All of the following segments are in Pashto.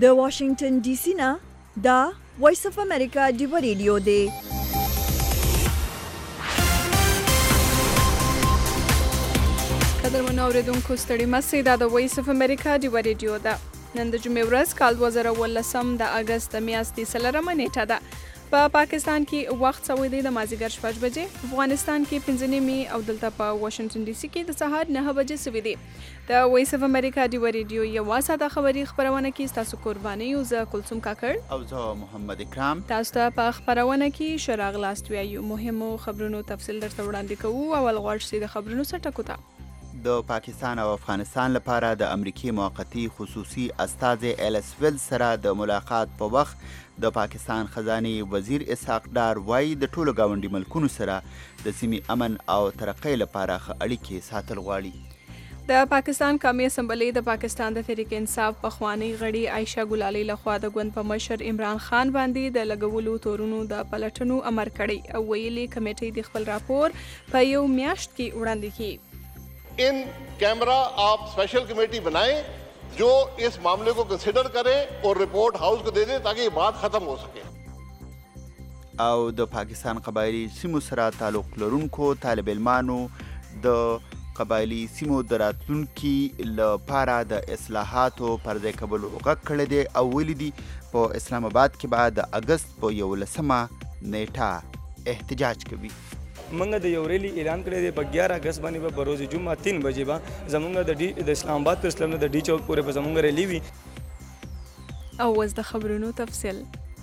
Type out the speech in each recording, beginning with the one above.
د واشنگټن ډي سي نه دا وایس اف امریکا ډیو ریډیو دی. قدرمنو اوریدونکو ستړي مسئ دا د وایس اف امریکا ډیو ریډیو ده. نن د جمعې ورځ کال 2018 د اگست میاشتې 4 نیټه ده. په پاکستان کې وخت سوی دی د مازیګر 6 بجې، افغانستان کې 5 نیمې او دلته په واشنگټن ډي سي کې د سهار 9 بجې سوی دی. د وایس اف امریکا ډیو ریډیو یو ساده خبري خبرونه کې تاسو قرباني او زه کلثوم کاکړ او زه محمد اکرام تاسو ته په خبرونه کې شراغ لاست ویو مهمو خبرونو تفصیل درته وړاندې کوو. اول غواړم چې د خبرونو سره ټکو د پاکستان او افغانستان لپاره د امریکای موقتی خصوصي استازي ایلس ویل سره د ملاقات په وخت د پاکستان خزانه وزیر اسحاق ډار وايي د ټولو گاونډي ملکونو سره د سیمې امن او ترقۍ لپاره ښه اړیکې ساتل غواړي. د پاکستان قومي اسمبلی د پاکستان د تحریک انصاف پخوانی غړي عائشه ګلالي لخوا د ګوند په مشر عمران خان باندې د لګولو تورونو د پلټنو امر کړی او ویلي کمیټې د خپل راپور په یو میاشت کې وړاندې کړي. In camera आप special committee बनाएं जो इस मामले को कंसिडर करे और रिपोर्ट हाउस को दे दे ताकि ये बात खत्म हो सके. او د پاکستان قبایلی سیمو سره تعلق لرونکو طالب علمانو د قبایلی سیمو د راتلونکي لپاره د اصلاحاتو پر ځای کولو غږ کړی دی او ویلي دي په اسلام آباد کې به د اگست په 11 نیټه احتجاج کوي. منګه د یو ریلی اعلان کړی دی په 11 اگست باندې به بروز جمعه 3 بجې به زمونږ د اسلام آباد تر اسلام د ډي چوک پورې به زمونږ ریلی وي. او وز د خبرونو تفصیل.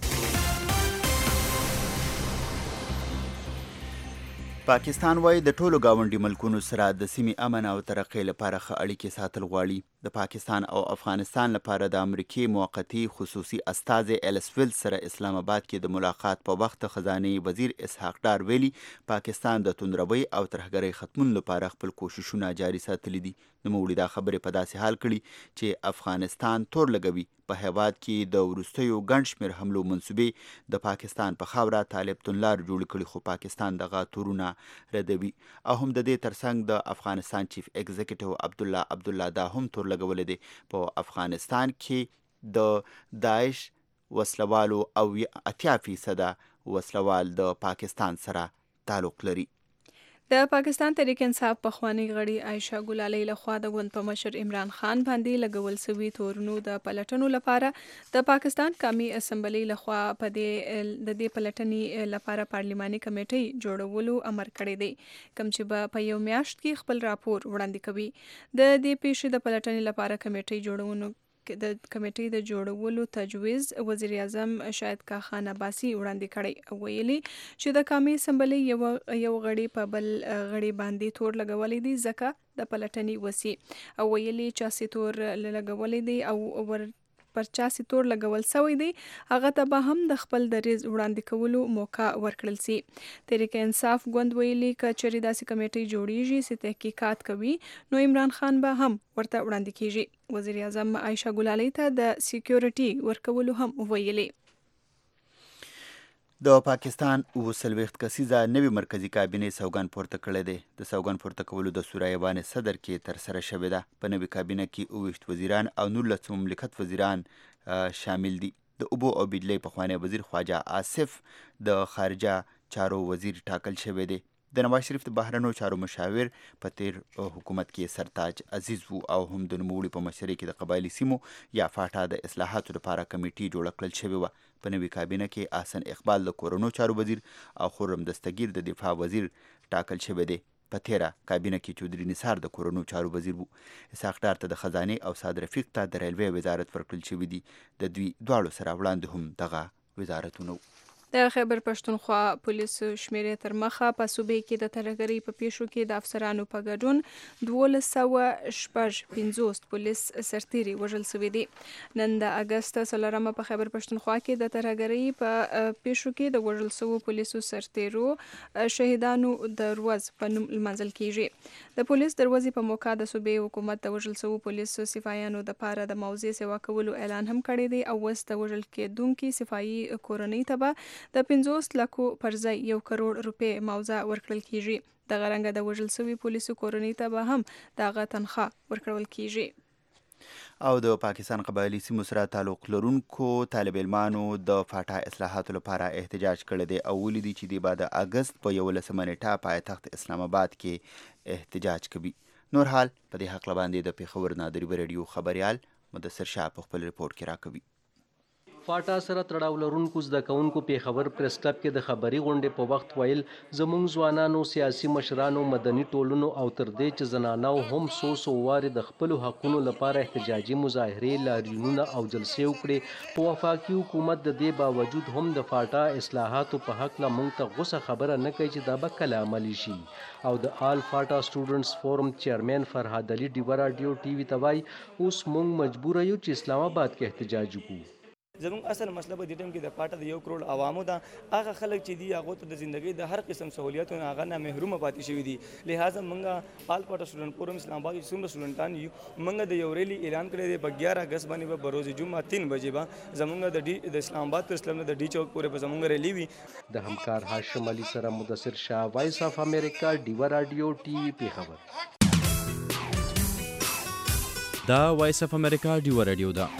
پاکستان وايي د ټولو گاونډي ملکونو سره د سیمې امن او ترقۍ لپاره ښه اړیکې ساتل غواړي. د پاکستان او افغانستان لپاره د امریکای موقتی خصوصي استازي ایلس ویل سره اسلام آباد کې د ملاقات په وخت خزانه وزیر اسحاق ډار ویلي پاکستان د توندروي او ترهګرۍ ختمون لپاره خپل کوششونه جاري ساتلي دي. نوموړي دا خبرې په داسې حال کړي چې افغانستان تور لګوي په هیواد کې د وروستیو ګڼ شمېر حملو منصوبې د پاکستان په خاوره طالب تونلار جوړ کړي خو پاکستان دغه تورونه ردوي. او هم د دې ترڅنګ د افغانستان چیف ایگزیکټیو عبدالله دا هم تور لګولې دی په افغانستان کې د داعش وسلوالو او 80% وسلوال د پاکستان سره تعلق لري. د پاکستان تحریک انصاف پخوانی غړي عائشه ګلالي لخوا د ګوند په مشر عمران خان باندې لګول سوي تورونو د پلټنو لپاره د پاکستان قومي اسمبلی لخوا د دې پلټنې لپاره پارلماني کمیټې جوړولو امر کړی دی کوم چې په یو میاشت کې خپل راپور وړاندې کوي. د دې پیښې د پلټنې لپاره کمیټې د جوړولو تجویز وزیر اعظم شاهد خان عباسي وړاندې کړی او ویلي چې د قومي اسمبلی یو غړي په بل غړي باندې تور لګولې دي ځکه د پلټنې وسی او ویلي چې تور لګولې دي او پر چاسي تور لګول سوی دی هغه ته به هم د خپل دریز وړاندې کولو موقع ورکړل سي. تحریک انصاف ګوند ویلي کچري داسې کمیټې جوړیږي چې تحقیقات کوي نو عمران خان به هم ورته وړاندې کیږي. وزیر اعظم عائشه ګلالي ته د سکیورټي ورکولو هم ویلي. د پاکستان 40 کسیزه نوی مرکزی کابینه سوګند پورته کړی دی. د سوګند پورته کولو د سورایوان صدر کې تر سره شوې ده. په نوی کابینه کې 29 وزیران او 19 مملکت وزیران شامل دي. د اوبو او بجلی پخوانی وزیر خواجه آصف د خارجه چارو وزیر ټاکل شوی دی. د نواز شریف د بهرنیو چارو مشاور په تیر حکومت کې سرتاج عزیز وو او هم د نوموړي په مشرۍ کې د قبایلی سیمو یا فاټا د اصلاحاتو لپاره کمیټې جوړه کړل شوې وه. په نوي کابینه کې احسن اقبال د کورونو چارو وزیر او خرم دستگیر د دفاع وزیر ټاکل شوی دی. په تیره کابینه کې چودري نثار د کورونو چارو وزیر وو. اسحاق ډار ته د خزانه او صاد رفیق ته د ریلوې وزارت ورکړل شوی دی. د دوی دواړو سره وړاندې هم دغه وزارتونه د خیبر پښتونخوا پولیسو شمیرې تر مخه په صوبې کې د ترهګرۍ په پیښو کې د افسرانو په ګډون 1250 پولیس سرتیري وژل شوي دي. نن د اگست 4 په خیبر پښتونخوا کې د ترهګرۍ په پیښو کې د وژل شوو پولیسو سرتیرو شهیدانو د ورځ په نوم لمانځل کیږي. د پولیس دروازې په موقع د صوبې حکومت د وژل شوو پولیسو سپایانو د پاره د موضوع سیوا کولو اعلان هم کړی دی او وس د وژل کېدونکو سپایي کورنۍ ته د 50 لکو پر ځای 1 کروڑ روپے معاوضه ورکړل کیږي. د غرنګ د وژل شوي پولیسو کورنۍ ته به هم دغه تنخواه ورکړل کیږي. او د پاکستان قبایلی سیمو سره تعلق لرونکو طالب علمانو د فاټا اصلاحاتو لپاره احتجاج کړی دی او ولیدي چې دی به د اګست په 11 نیټه پایتخت اسلام آباد کې احتجاج کوي. نور حال په دې حق باندې د پیښور نادری رادیو خبريال مدثر شاه په خپل ریپورت کې راکوي. فاټا سره تړاو لرونکو زده کوونکو پیښور پریس کلب کې د خبري غونډې په وخت ویل زموږ ځوانانو سیاسي مشرانو مدني ټولنو او تر دې چې زنانو هم څو وارې د خپل حقونو لپاره احتجاجي مظاهرې لاریونونه او جلسې وکړې په وفاقي حکومت د دې باوجود هم د فاټا اصلاحاتو په حق لا موږ ته غوسه خبره نه کوي چې دا به کله عملي شي. او د آل فاټا سټوډنټس فورم چیرمن فرهاد علي ډیوا رادیو ټي وي ته وایي اوس موږ مجبور یو چې اسلام آباد کې احتجاج وکړو. زموږ اصل مسله په دې ټیم کې د پاټه د 1 کروڑ عوامو ده هغه خلک چې دي هغه ته د ژوندۍ د هر قسم سہولیتونو هغه نه محروم پاتې شوي دي. لہذا موږ آل پاټا سټوډنټ فورم اسلام آباد کې څومره سټوډنټان یو موږ د یو ریلی اعلان کړی دی په 11 اگست باندې به بروز جمعه 3 بجې به زموږ د اسلام آباد پر اسلام د ډي چوک پورې به زموږ ریلی وي. د همکار هاشم علي سره مدثر شاه وایس اف امریکا ډیوا رادیو ټي وي پیښور. دا وایس اف امریکا ډیوا رادیو ده.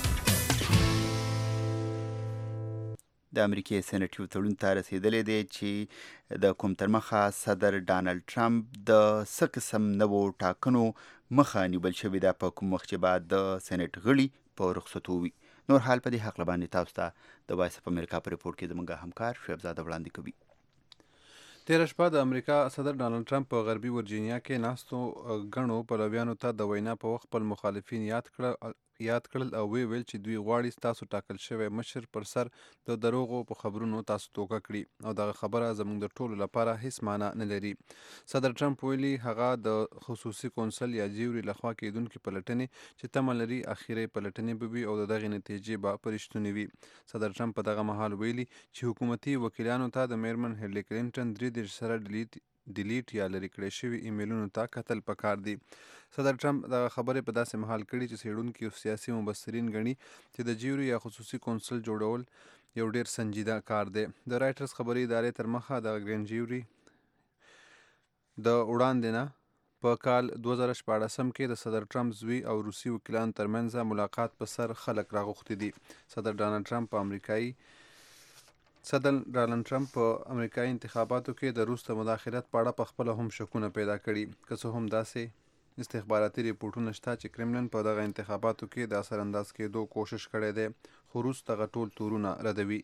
د امریکای سېنات یو تړون ته رسیدلی دی چې د کوم تر مخه صدر ډانلډ ټرمپ د څه قسم نوو ټاکنو مخه نیول شوې ده په کوم وخت چې بعد د سېنات غړي په رخصتو وي. نور حال په دې حق باندې تاسو ته د وایس اف امریکا په ریپورت کې زموږ همکار شعیب زاده وړاندې کوي. تېره شپه د امریکا صدر ډانلډ ټرمپ په غربي ورجینیا کې ناستو ګڼو پلویانو ته د وینا په وخت خپل مخالفین یاد کړل او ویل چې دوی غواړي ستاسو ټاکل شوی مشر پر سر د دروغو په خبرونو تاسو توګه کړي او دغه خبره زموږ د ټولو لپاره هیڅ معنی نه لري. صدر ټرمپ ویلي هغه د خصوصي کونسل یا جیوري لخوا کېدونکې پلټنې چې تمه لري اخیری پلټنې به وي او د دغې نتیجې به په رښتونې وي. صدر ټرمپ په دغه مهال ویلي چې حکومتي وکیلانو ته د میرمن هیلري کلینټن 3 سره ډیلیټ یا لرې کړی شوي ایمیلونو ته کتل پکار دي. صدر ټرمپ د خبرې په داسې محال کړي چې څېړونکي او سیاسي مبصرین ګڼي چې د جیوري یا خصوصي کونسل جوړول یو ډیر سنجیده کار دی. د رایټرز خبري ادارې تر مخه د ګرین جیوري د وړاندې نه په کال 2014 کې د صدر ټرمپ زوی او روسي وکیلانو ترمنځ ملاقات په سر خلک راغوښتي دي. صدر ډانلډ ټرمپ په امریکایي انتخاباتو کې د روس د مداخلت په اړه په خپله هم شکونه پیدا کړي. که څه هم داسې استخباراتي ریپورټونه شته چې کرملن په دغه انتخاباتو کې د اثر انداز کېدو کوشش کړی دی خو روس دغه ټول تورونه ردوي.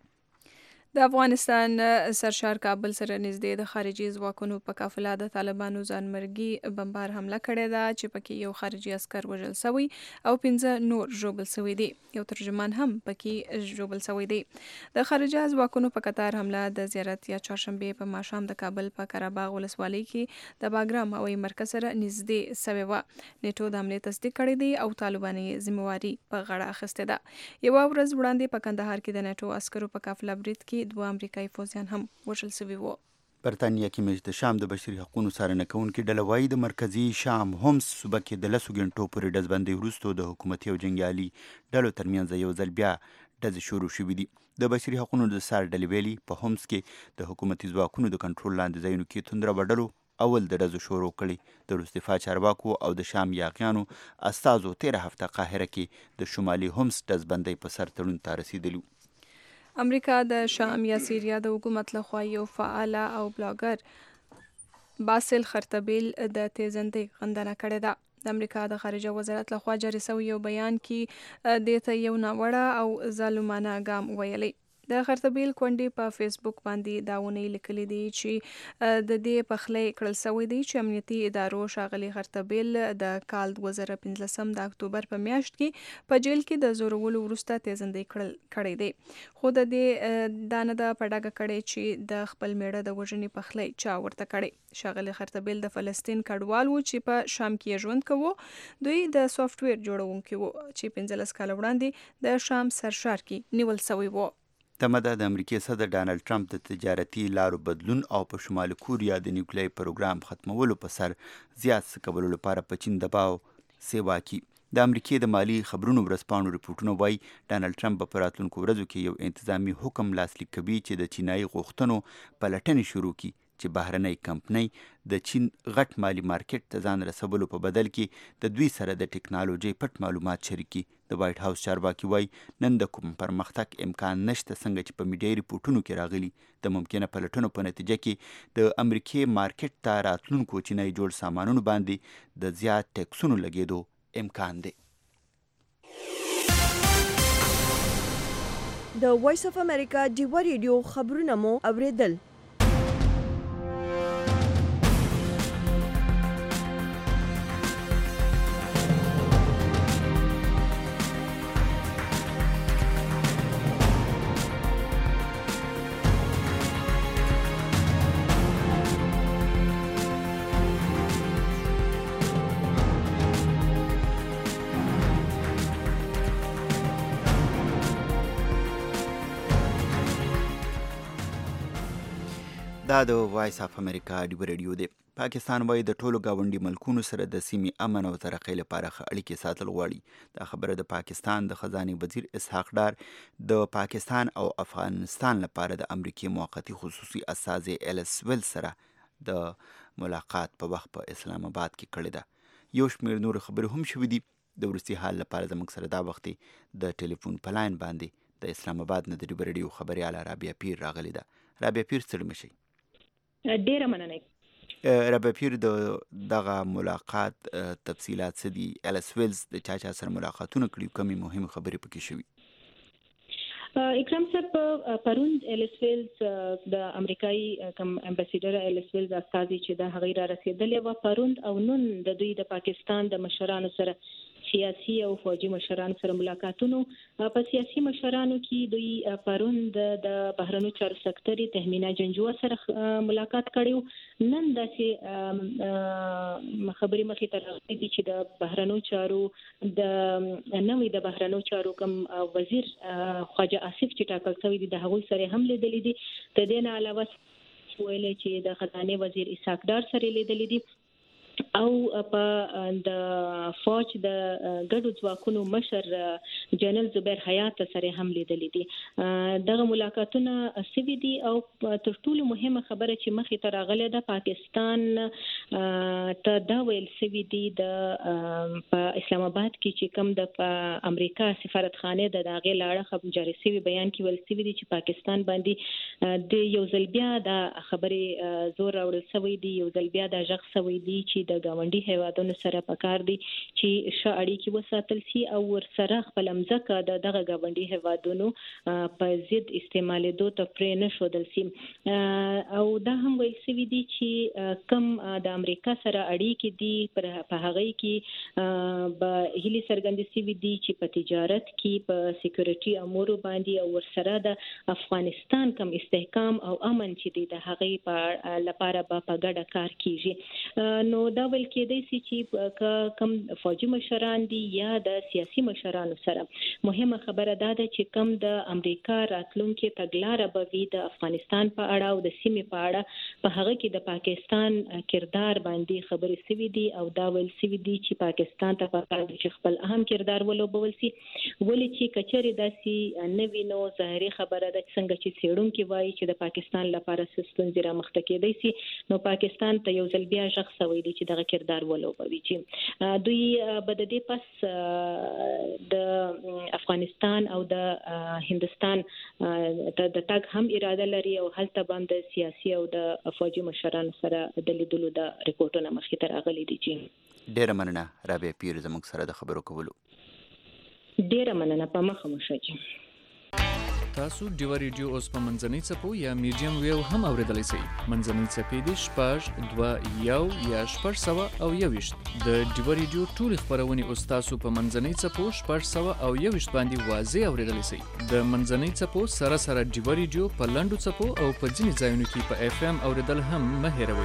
د افغانستان سرشار کابل سره نږدې د خارجي ځواکونو په قافله د طالبانو ځانمرګي بمبار حمله کړې ده چې پکې یو خارجي عسکر وژل شوی او 15 نور ژوبل شوي دي. یو ترجمان هم پکې ژوبل شوی دی. د خارجي ځواکونو په قطار حمله د زیارت یا چهارشنبه په ماښام د کابل په قرهباغ ولسوالۍ کې د باګرام هوایي مرکز سره نږدې شوې وه. نیټو د حملې تصدیق کړی دی او طالبان یې ذمهواري په غاړه اخیستې ده. یوه ورځ وړاندې په کندهار کې د نیټو عسکرو په قافله برید کې 2 امریکایي فوجیان هم وژل شوي وو. برطانیه کې مجلس د شام د بشري حقوقو څارنه کوونکي ډله وایي د مرکزي شام هومس صوبه کې د 10 غنټو پورې ډزبندۍ وروسته د حکومتي او جنګیالي ډلو ترمنځ یو ځل بیا ډزې شروع شوي دي. د بشري حقوقو د څار ډلې ویلي په هومس کې د حکومتي ځواکونو د کنټرول لاندې ځایونو کې توندره ډلو اول د ډزو شروع کړي. د روس دفاع چارواکو او د شام یاغیانو استازو 13 هفته قاهره کې د شمالي هومس ډزبندۍ په سر تړون ته رسیدلي. امریکا د شام یا سیریا د حکومت لخوا یو فعال او بلاګر باسل خرطبیل د تیزندۍ غندنه کړې ده. د امریکا د خارجه وزارت لخوا جاری شوی یو بیان کې دې ته یو ناوړه او ظالمانه ګام ویلی. د خرطبیل کونډې په فیسبوک باندې دا ونې لیکلي دي چې د دې پخلی کړل شوی دی چې امنیتي ادارو ښاغلي خرطبیل د کال 2015 د اکتوبر په میاشت کې په جیل کې د زورولو وروسته تیزندۍ کړی دی. خو د دې دا نه ده په ډاګه کړې چې د خپل میړه د وژنې پخلی چا ورته کړی. ښاغلي خرطبیل د فلسطین کډوال و چې په شام کې ژوند کوو. دوی د سافټویر جوړونکي وو چې 15 کاله وړاندې د شام سرشار کې نیول شوی وو. تمه ده د امریکای صدر ډانلډ ټرمپ د تجارتي لارو بدلون او په شمالي کوریا د نیوکلیري پروګرام ختمولو په سر زیات څه کولو لپاره په چین دباو سیوا کړي. د امریکای د مالی خبرونو ورځپاڼو رپورټونه وایي ډانلډ ټرمپ په راتلونکو ورځو کې یو انتظامی حکم لاسلیک کوي چې د چینایي غوښتنو پلټنې شروع کړي چې بهرنۍ کمپنۍ د چین غټ مالی مارکیټ ته ځان رسولو په بدل کې د دوی سره د ټکنالوژۍ پټ معلومات شریکي. د وایټ هاوس چارواکي وایي نن د کوم پرمختګ امکان نشته څنګه چې په میډیایي ریپورټونو کې راغلي. د ممکنه پلټنو په نتیجه کې د امریکې مارکیټ ته راتلونکو چینایي جوړ سامانونو باندې د زیات ټیکسونو لګېدو امکان دی. د وایس اف امریکا ډیوه ریډیو خبرونه مو اوریدل. دا د وایس اف امریکا ډیوه ریډیو دی. پاکستان وایي د ټولو ګاونډي ملکونو سره د سیمې امن او ترقۍ لپاره ښه اړیکې ساتل غواړي. دا خبره د پاکستان د خزانې وزیر اسحاق ډار د پاکستان او افغانستان لپاره د امریکې موقتي خصوصي استازي ایلس ویل سره د ملاقات په وخت په اسلام آباد کې کړې ده. یو شمېر نور خبرې هم شوي دي. د وروستي حال لپاره زموږ سره دا وخت د ټلیفون په لاین باندې د اسلام آباد نه د ډیوه ریډیو خبریاله رابعه پیر راغلې ده. رابعه پیر ستړي مه شئ. ډیره مننه. رابعه پیر د دغه ملاقات تفصیلات څه دي؟ ایلس ویلز د چا سره ملاقاتونه کړي، کومې مهمې خبرې پکې شوي؟ اکرام صاحب پرون ایلس ویلز د امریکایي کم امباسیډر ایلس ویلز استازي چې د هغې را رسېدلې وه پرون او نن د دوی د پاکستان د مشرانو سره سیاسي او فوجي مشرانو سره ملاقاتونو. په سیاسي مشرانو کې دوی پرون د بهرنیو چارو سکرټري تهمینا جنجوه سره ملاقات کړی. نن داسې خبرې مخې ته راغلي دي چې د بهرنیو چارو د بهرنیو چارو کوم وزیر خواجه آصف چې ټاکل شوی دي د هغوی سره هم لیدلي دي. د دې نه علاوه ویلي چې د خزانې وزیر اسحاق ډار سره لیدلي دي او په د فوج د ګډو ځواکونو مشر جنرال زبیر حیات سره هم لیدلي دي. دغه ملاقاتونه سوي دي او تر ټولو مهمه خبره چې مخې ته راغله د پاکستان ته دا ویل سوي دي د په اسلام آباد کې چې کوم د امریکا سفارتخانه د داغه لاړه جاری سوي بیان کې ویل سوي دي چې پاکستان باندې د یو ځل بیا د خبرې زور راوړل سوي دي، یو ځل بیا د ژغ سوي دي چې د ګاونډي هیوادونو سره پکار دي چې ښه اړیکې وساتل شي او ورسره خپل مځکه د دغه ګاونډي هیوادونو په ضد استعمالېدو ته پرې نه ښودل شي. او دا هم ویل شوي دي چې کم د امریکا سره اړیکې دي په هغه کې به هیلې څرګندې شوي دي چې په تجارت کې په سکیورټي امورو باندې او ورسره د افغانستان کم استحکام او امن چې دی د هغې په لپاره به په ګډه کار کیږي. نو دا ویل کېدای شي چې کم فوجي مشران دي یا د سیاسي مشرانو سره مهمه خبره دا ده چې کم د امریکا راتلونکي تګلاره به وي د افغانستان په اړه او د سیمې په اړه په هغه کې د پاکستان کردار باندې خبرې شوي دي او دا ویل شوي دي چې پاکستان ته پکار دي چې خپل اهم کردار ولوبول شي. ولې چې کچېرې داسې نه وي نو ظاهري خبره ده څنګه چې څېړونکي وایي چې د پاکستان لپاره ستونزې رامخته کېدای شي نو پاکستان ته یو ځل بیا ژغ سوی دي چې دغه کردار ولوبوي چې دوی به د دې پس د افغانستان او د هندستان د تګ هم اراده لري او هلته باندې سیاسي او د فوجي مشرانو سره د لیدلو د ریپورتونو مخې ته راغلي دي. چې ډیره مننه رابعه پیر زموږ سره د خبرو کولو. ډیره مننه په مخه مو شه. تاسو ډیوه ریډیو اوس په منځنۍ څپو یا میډیم ویو هم اوریدلی شئ. منځنۍ څپې دي 6.2 یا 621. د ډیوه ریډیو ټولې خپرونې اوس تاسو په منځنۍ څپو 621 باندې واضح اوریدلی شئ. د منځنۍ څپو سره سره ډیوه ریډیو په لنډو څپو او په ځینې ځایونو کې په اف ام اوریدل هم مه هیروئ.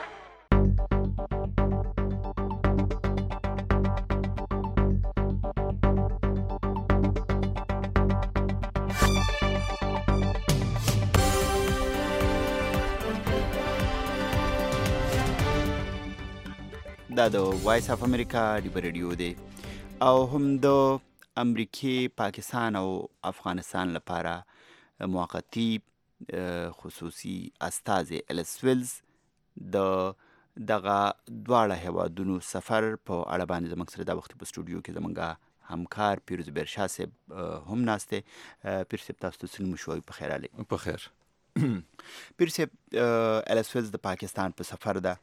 دا د وایس اف امریکا ډیوه ریډیو دی او هم د امریکې، پاکستان او افغانستان لپاره موقتی خصوصي استازی الیس ویلز د دغه دواړه هیوادونو سفر په اړه باندې زموږ سره دا وخت په سټوډیو کې زموږ همکار پیروز بیرشاه صاحب هم ناست دی. پیر صاحب تاسو ته څنګه شوي؟ په خیر علي. په خیر. پیر صاحب الیس ویلز د پاکستان په سفر ده.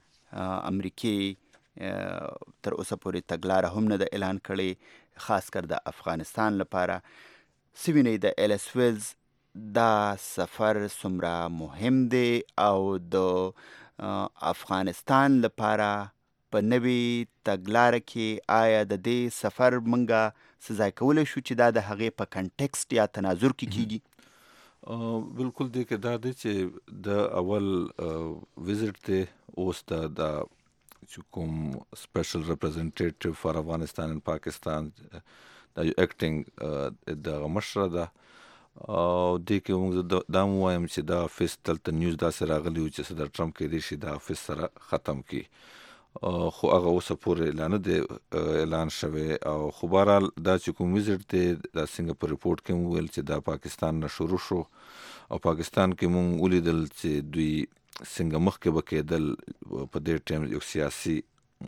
امریکې تر اوسه پورې تګلاره هم نه ده اعلان کړې، خاص کر د افغانستان لپاره. څه وینئ د الیس ویلز دا سفر څومره مهم دی او د افغانستان لپاره په نوې تګلاره کې آیا د دې سفر منګه څه ځای کولی شو چې دا د هغې په کنټکسټ یا تناظر کې کیږي؟ بالکل دی که دا دی چې د اول وزټ دی اوس د چې کوم سپیشل ریپرزنټیټیو فار افغانستان ان پاکستان دا یو اکټینګ دغه مشره ده او دې کې موږ دا هم وایم چې دا افیس دلته نیوز داسې راغلی و چې صدر ټرمپ کیدای شي دا افیس سره ختم کړي، خو هغه اوسه پورې اعلان نه دی اعلان شوی. او خو بهرحال دا چې کوم وزټ دی دا څنګه په ریپورټ کې مو ویل چې دا پاکستان نه شروع شو او پاکستان کې مونږ ولیدل چې دوی څنګه مخکې به کېدل. په دې ټایم یو سیاسي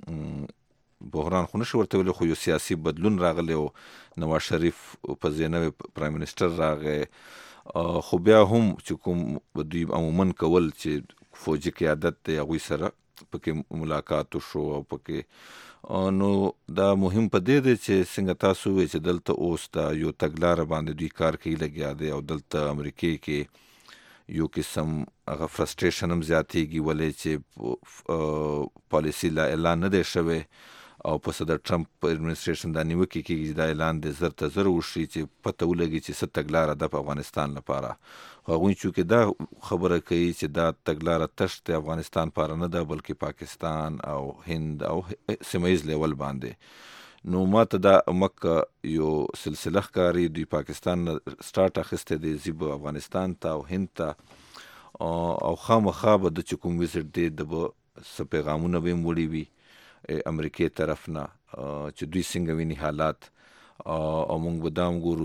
بحران خو نشو ورته ویلی، خو یو سیاسي بدلون راغلی او نواز شریف په ځای نوی پرایم منسټر راغی. خو بیا هم چې کوم دوی عموما کول چې فوجي قیادت دی هغوی سره پکې ملاقات وشو او پکې نو دا مهم په دې دی چې څنګه تاسو وی چې دلته اوس دا یو تګلاره باندې دوی کار کوي لګیا دی او دلته امریکې کې یو قسم هغه فرسټریشن هم زیاتېږي ولې چې پالیسي لا اعلان نه دی شوی او په صدر ټرمپ ایڈمنسټریشن دا نیوکې کېږي چې دا اعلان د زر ته زر وشي چې پته ولګي چې څه تګلاره ده په افغانستان لپاره. خو هغوی چونکې دا خبره کوي چې دا تګلاره تش د افغانستان لپاره نه ده بلکې پاکستان او هند او سیمه ییز لیول باندې. نو ما ته دا مکه یو سلسله ښکاري، دوی پاکستان نه سټارټ اخیستی دی ځي به افغانستان ته او هند ته او خامخا به د چې کوم وزټ دی د به څه پیغامونه به یې وړي وي امریکې طرف نه چې دوی څنګه ویني حالات او موږ به دا هم ګورو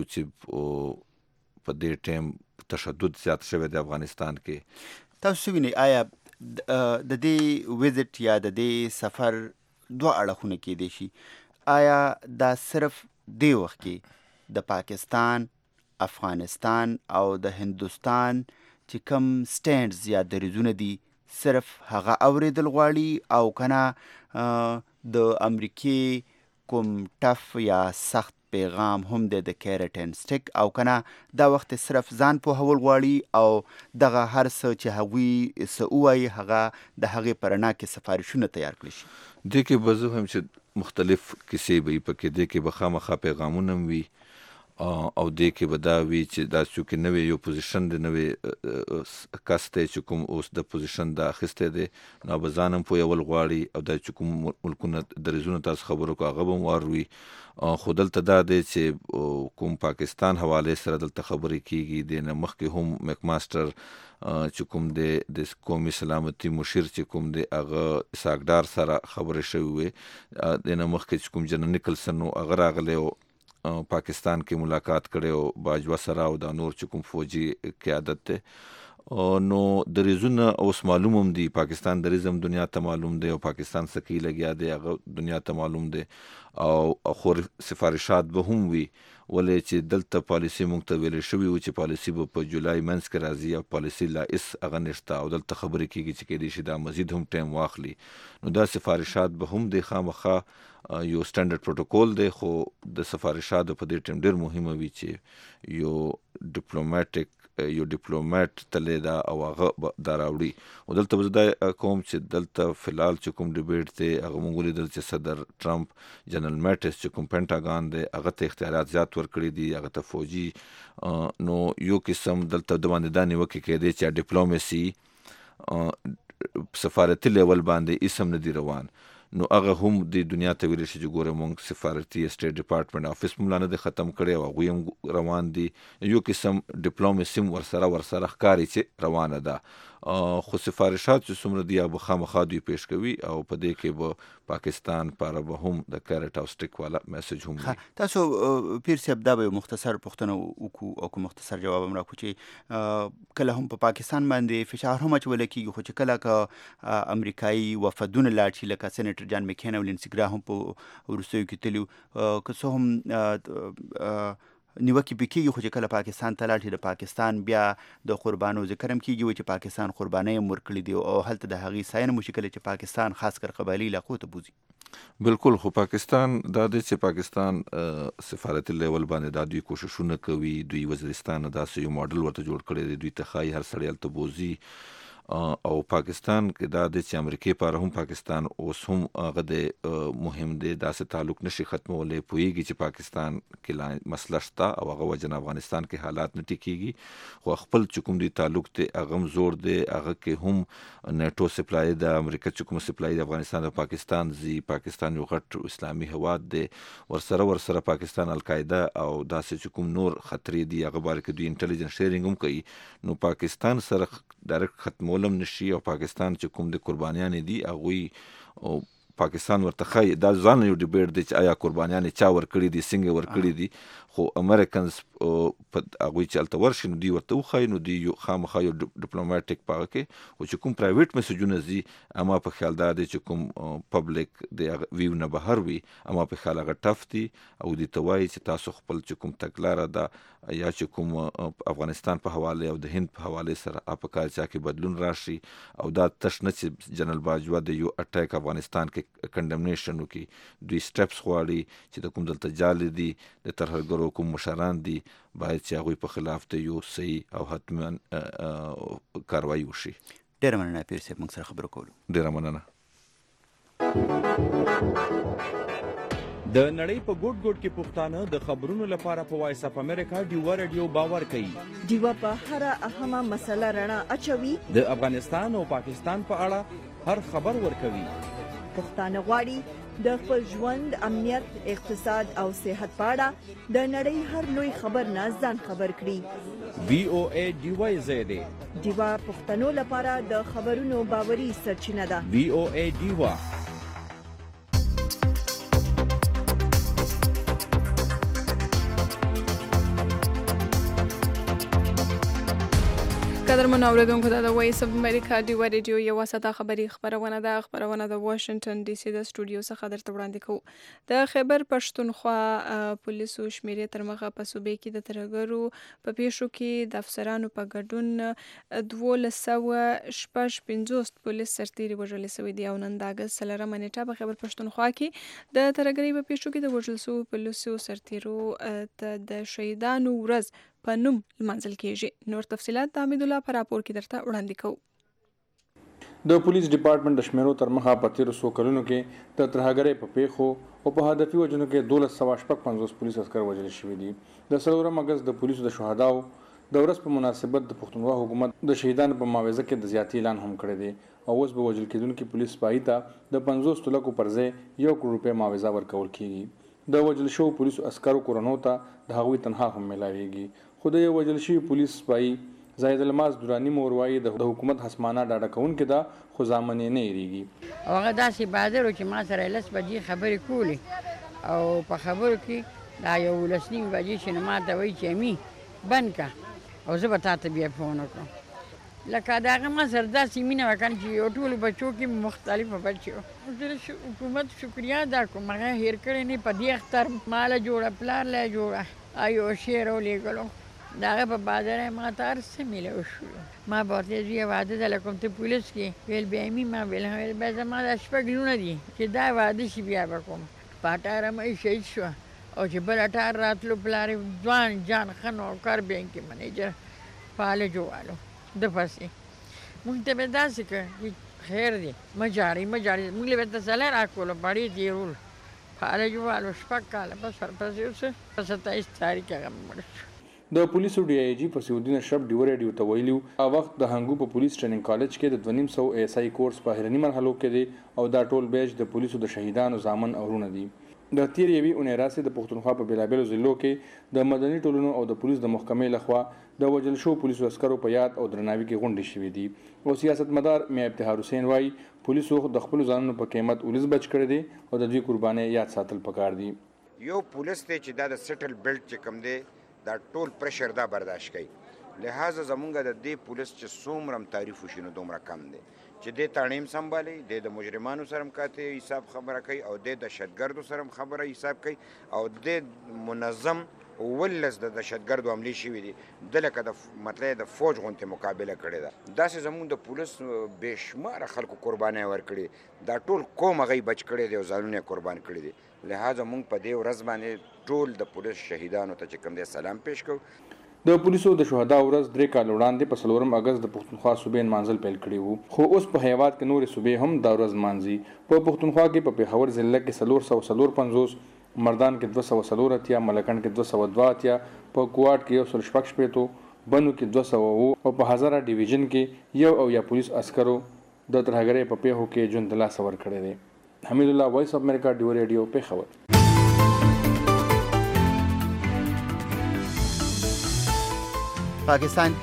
چې په دې ټایم تشدد زیات شوی دی افغانستان کې. تاسو وینئ آیا د دې وزټ یا د دې سفر دوه اړخونه کېدای شي؟ آیا دا صرف دې وخت کې د پاکستان، افغانستان او د هندوستان چې کوم سټینډز یا دریځونه دي صرف هغه اوریدل غواړي او کنه د امریکې کوم ټف یا سخت پیغام هم د کیرټ اینډ سټیک او کنه دا وخت صرف ځان پوهول غواړي او دغه هر څه چې هغوی څه ووایي هغه د هغې په رڼا کې سفارشونه تیار کړي شي؟ دې کې به زه هم چې مختلف کیسې به وي پکې، دې کې به خامخا پیغامونه هم وي او دې کې به دا وي چې دا چونکې نوی یو پوزیشن دی، نوی کس دی چې کوم اوس د پوزیشن دا اخیستی دی نو به ځان هم پوهول غواړي او دا چې کوم ملکونه دریځونه تاسو خبرو کو هغه به هم واروي. خو دلته دا دی چې کوم پاکستان حوالې سره دلته خبرې کېږي. دې نه مخکې هم میک ماسټر چې کوم دی د قومي سلامتي مشیر چې کوم دی هغه اسحاق ډار سره خبرې شوې وې. دې نه مخکې چې کوم جنرال نیکلسن و هغه راغلی او پاکستان کې ملاقات کړی او باجوه سره او دا نور چې کوم فوجي قیادت دی. نو دریځونه اوس معلوم هم دي، پاکستان دریځ هم دنیا ته معلوم دی او پاکستان څه کوي لګیا دی هغه دنیا ته معلوم دی او خو سفارشات به هم وي ولې چې دلته پالیسي موږ ته ویلی شوي و چې پالیسي به په جولای منځ کې راځي او پالیسي لا هېڅ هغه نشته او دلته خبرې کېږي چې کېدای شي دا مزید هم ټایم واخلي. نو دا سفارشات به هم دی خامخا یو سټنډرډ پروتوکول دی، خو د سفارشاتو په دې ټایم ډېر مهمه وي چې یو ډیپلوماټ تللی دا او هغه دا راوړي. او دلته به زه دا کوم چې دلته فلحال چې کوم ډیبیټ دی هغه موږ ولیدل چې صدر ټرمپ جنرال میټس چې کوم پینټاګان دی هغه ته اختیارات زیات ورکړي دي، هغه ته فوجي. نو یو قسم دلته د باندې دا نیوکې کېدی چې ډیپلوماسي سفارتي لیول باندې هېڅ هم نه دي روان. نو هغه هم د دنیا ته ویلی شي چې ګوره مونږ سفارتي سټیټ ډپارټمنټ افیس هم لا نه دی ختم کړی او هغوی هم روان دي. یو قسم ډیپلوماسي هم ورسره ښکاري چې روانه ده خو سفارشات چې څومره دي به خامخا دوی پیش کوي او په دې کې به پاکستان لپاره به هم د کیرټ او سټیک والا میسج هم وي. تاسو پیر صاحب دا به مختصر پوښتنه وکړو او کوم مختصر جواب هم راکړو چې کله هم په پاکستان باندې فشار هم اچول کېږي خو چې کله که امریکایي وفدونه لاړ شي لکه سینیټر جان مکین او لینسي ګراهم په وروستیو کې تللي که څه هم نیوکې پې کېږي خو چې کله پاکستان ته لاړ شي د پاکستان بیا د قربانو ذکر هم کېږي وایي چې پاکستان قربانۍ هم ورکړي دي او هلته د هغې ستاینه هم وشي کله چې پاکستان خاص کر قبایلي علاقو ته بوځي. بالکل خو پاکستان دا دی چې پاکستان سفارتي لیول باندې دا دوی کوششونه کوي. دوی وزیرستان داسې یو ماډل ورته جوړ کړی دی. دوی ته ښایي هر سړی هلته بوځي او پاکستان کې دا دی چې امریکې پاره هم پاکستان اوس هم هغه د مهم دی داسې تعلق نشي ختمولی. پوهېږي چې پاکستان کې مسله شته او هغه وجه نه افغانستان کې حالات نه ټیکېږي خو خپل چې کوم دی تعلق دی هغه هم زور دی. هغه کې هم نیټو سپلای د امریکا چې کوم سپلای د افغانستان او پاکستان ځي. پاکستان یو غټ اسلامي هیواد دی. ورسره پاکستان القاعده او داسې چې کوم نور خطرې دي هغه باره کې دوی انټلیجنس شیرینګ هم کوي. نو پاکستان سره ډایرکټ ختمولم نشي او پاکستان چې کوم د قربانیانې دي هغوی پاکستان ورته ښایي دا ځان یو ډیبیټ دی چې آیا قربانیانې چا ورکړي دي څنګه ورکړي دي خو امریکنز هغوی چې هلته ورشي نو دوی ورته وښایي نو دوی خامخا یو ډیپلوماټیک په هغه کې خو چې کوم پرایویټ میسجونه ځي اما په خیال دا دی چې کوم پبلیک د ویو نه بهر وي اما په خیال هغه ټف دي او دوی ته وایي چې تاسو خپل چې کوم تګلاره ده یا چې کوم افغانستان په حواله او د هند په حواله سره په کار چا کې بدلون راشي او دا تش نه چې جنرال باجوه د یو اټیک افغانستان کې کنډمنیشن وکړي. دوی سټپس غواړي چې د کوم دلته جالې دي د ترهګرو کوم مشران دي باید چې هغوی په خلاف ته یو صحیح او حتما کاروایی وشي. ډېره مننه پیر صاحب موږ سره خبرو کولو. ډېره مننه. د نړۍ په ګوټ ګوټ کې پښتانه د خبرونو لپاره په وایس اف امریکا ډیوا رادیو باور کوي. ډیوا په هر اهمه مسله رڼا اچوي. د افغانستان او پاکستان په اړه هر خبر ورکوي. پښتانه غواړي د خپل ژوند امنیت اقتصاد او صحت په اړه د نړۍ هر لوی خبر نه ځان خبر کړي. وی او ای ډیوا زیاده ډیوا پښتنو لپاره د خبرونو باوري سرچینه ده. وی او ای ډیوا. قدرمن اوریدونکو دا د وایس اف امریکا ډیوا ریډیو یو ساده خبری خبرونه د واشنگټن ډي سي د سټوډیو څخه درته وړاندې کوو. د خیبر پښتونخوا پولیسو شمیرې تر مخه په صوبې کې د ترهګرو په پیښو کې د افسرانو په ګډون 1250 پولیس سرتیري وژل شوي دي او نن د اګست 3 نیټه په خیبر پښتونخوا کې د ترهګرۍ په پیښو کې د وژل شوو پولیسو سرتیرو ته د شهیدانو ورځ په نوم لمانځل کېږي. نور تفصیلات د حمید الله په راپور کې درته وړاندې کوو. د پولیس ډپارټمنټ د شمیرو تر مخه په تیرو څو کلونو کې د ترهګرۍ په پیښو او په هدفي وژنو کې 1250 پولیس عسکر وژل شوي دي. د 4 اګست د پولیسو د شهداو د ورځ په مناسبت د پښتونخوا حکومت د شهیدانو په معاوضه کې د زیاتې اعلان هم کړی دی او اوس به وژل کېدونکي پولیس سپاهي ته د 50 لکو پر ځای 1 کروڑ روپۍ معاوضه ورکول کېږي. د وژل شوو پولیسو عسکرو کورنو ته د هغوی تنخوا هم میلاویږي. خو د یو وژل شوي پولیس سپاهي زاهد الماس دوراني موروايي د حکومت حسمانه ډاډه کوونکې ده خو زامنې نه هېرېږي. او هغه داسې بهادر و چې ما سره 10 بجې خبرې کولې او په خبرو کې دا 11 بجې چې ما ته وایي چې امي بند کا او زه به تا ته بیا فون وکړم. لکه د هغه ما سره داسې مینه وکړم چې یو ټولو بچو کې مختلفه بچې وو. زه حکومت شکریا ادا کوم هغه هېر کړی نه په دې اختر ماله جوړه پلار له جوړه ایو شعر ولیږلو د هغه په بادره ما ته هر څه میله شو. ما به ورته زویه واده ده له کوم ته پولیس کې ویل بیا مې ما ویل بیا زما دا 6 لونه دي چې دا واده شي بیا به کوم. په 18 مې شهید شو او چې بل 18 راتلو پلار ځوان جان ښه نوکر بینک منیجر فعال جوړالو د پسې مونږ ته به داسې کړه چې خیر دی مه جاړئ مونږ له به تسلی راکولو بړې تېرول فعال جوړالو 6 کاله بس ورپسې اوس په 27 تاریخ هغه مړ شو. د پولیسو ډي آی جي فصیح شب ډیوا ریډیو ته ویلي او وخت د هنګو په پولیس ټریننګ کالج کې د 250 ایس آی کورس په هرنی مرحلو کې دی او دا ټول بیچ د پولیسو د شهیدانو زامن اورونه دي. د تیر یوې اونۍ راځي د پښتونخوا په بیلابیلو ضلعو کې د مدني ټولنو او د پولیس د محکمې لخوا د وژل شوو پولیسو عسکرو په یاد او درناوي کې غونډې شوې دي او سیاستمدار میا ابتهار حسین وایي پولیسو د خپلو ځانونو په قیمت ولس بچ کړی دی او د دوی قربانۍ یاد ساتل پکار دي. یو پولیس دی چې دا د سټل بیلټ چې کوم دی دا ټول پریشر دا برداشت کوي. لہذا زمونږ د دې پولیس چې څومره هم تعریف وشي نو دومره کم دی چې دې تعلیم سنبالي د مجرمانو سره هم کاته حساب خبره کوي او د دهشتګردو سره هم خبره حساب کوي او د منظم ولس د دهشتګردو عملي شوي دي د لکه د مطلب د فوج غونته مقابله کړې ده. داسې زمونږ د پولیس بېشماره خلکو قربانۍ ورکړي دا ټول قوم هغه بچ کړی دی او ځانونه قربان کړي دي. لہذا مونږ په دې ورځ باندې ټول د پولیس شهیدانو ته چې کوم دی سلام پیش کوو. د پولیسو د شهدا ورځ 3 کال وړاندې په 4 اگست د پښتونخوا صوبې نمانځل پیل کړی وو خو اوس په هیواد کې نورې صوبې هم دا ورځ مانځي. په پښتونخوا کې په پېښور ضلع کې 450 مردان کې 240 ملکند کې 282 په کوټ کې 116 بنو کې 200 او په هزاره ډیویژن کې یو او یا پولیس عسکرو د ترهګرۍ په پیښو کې ژوند له لاسه ورکړی دی. حمید الله وایس اف امریکا ډیو ریډیو پېښور. پاکستان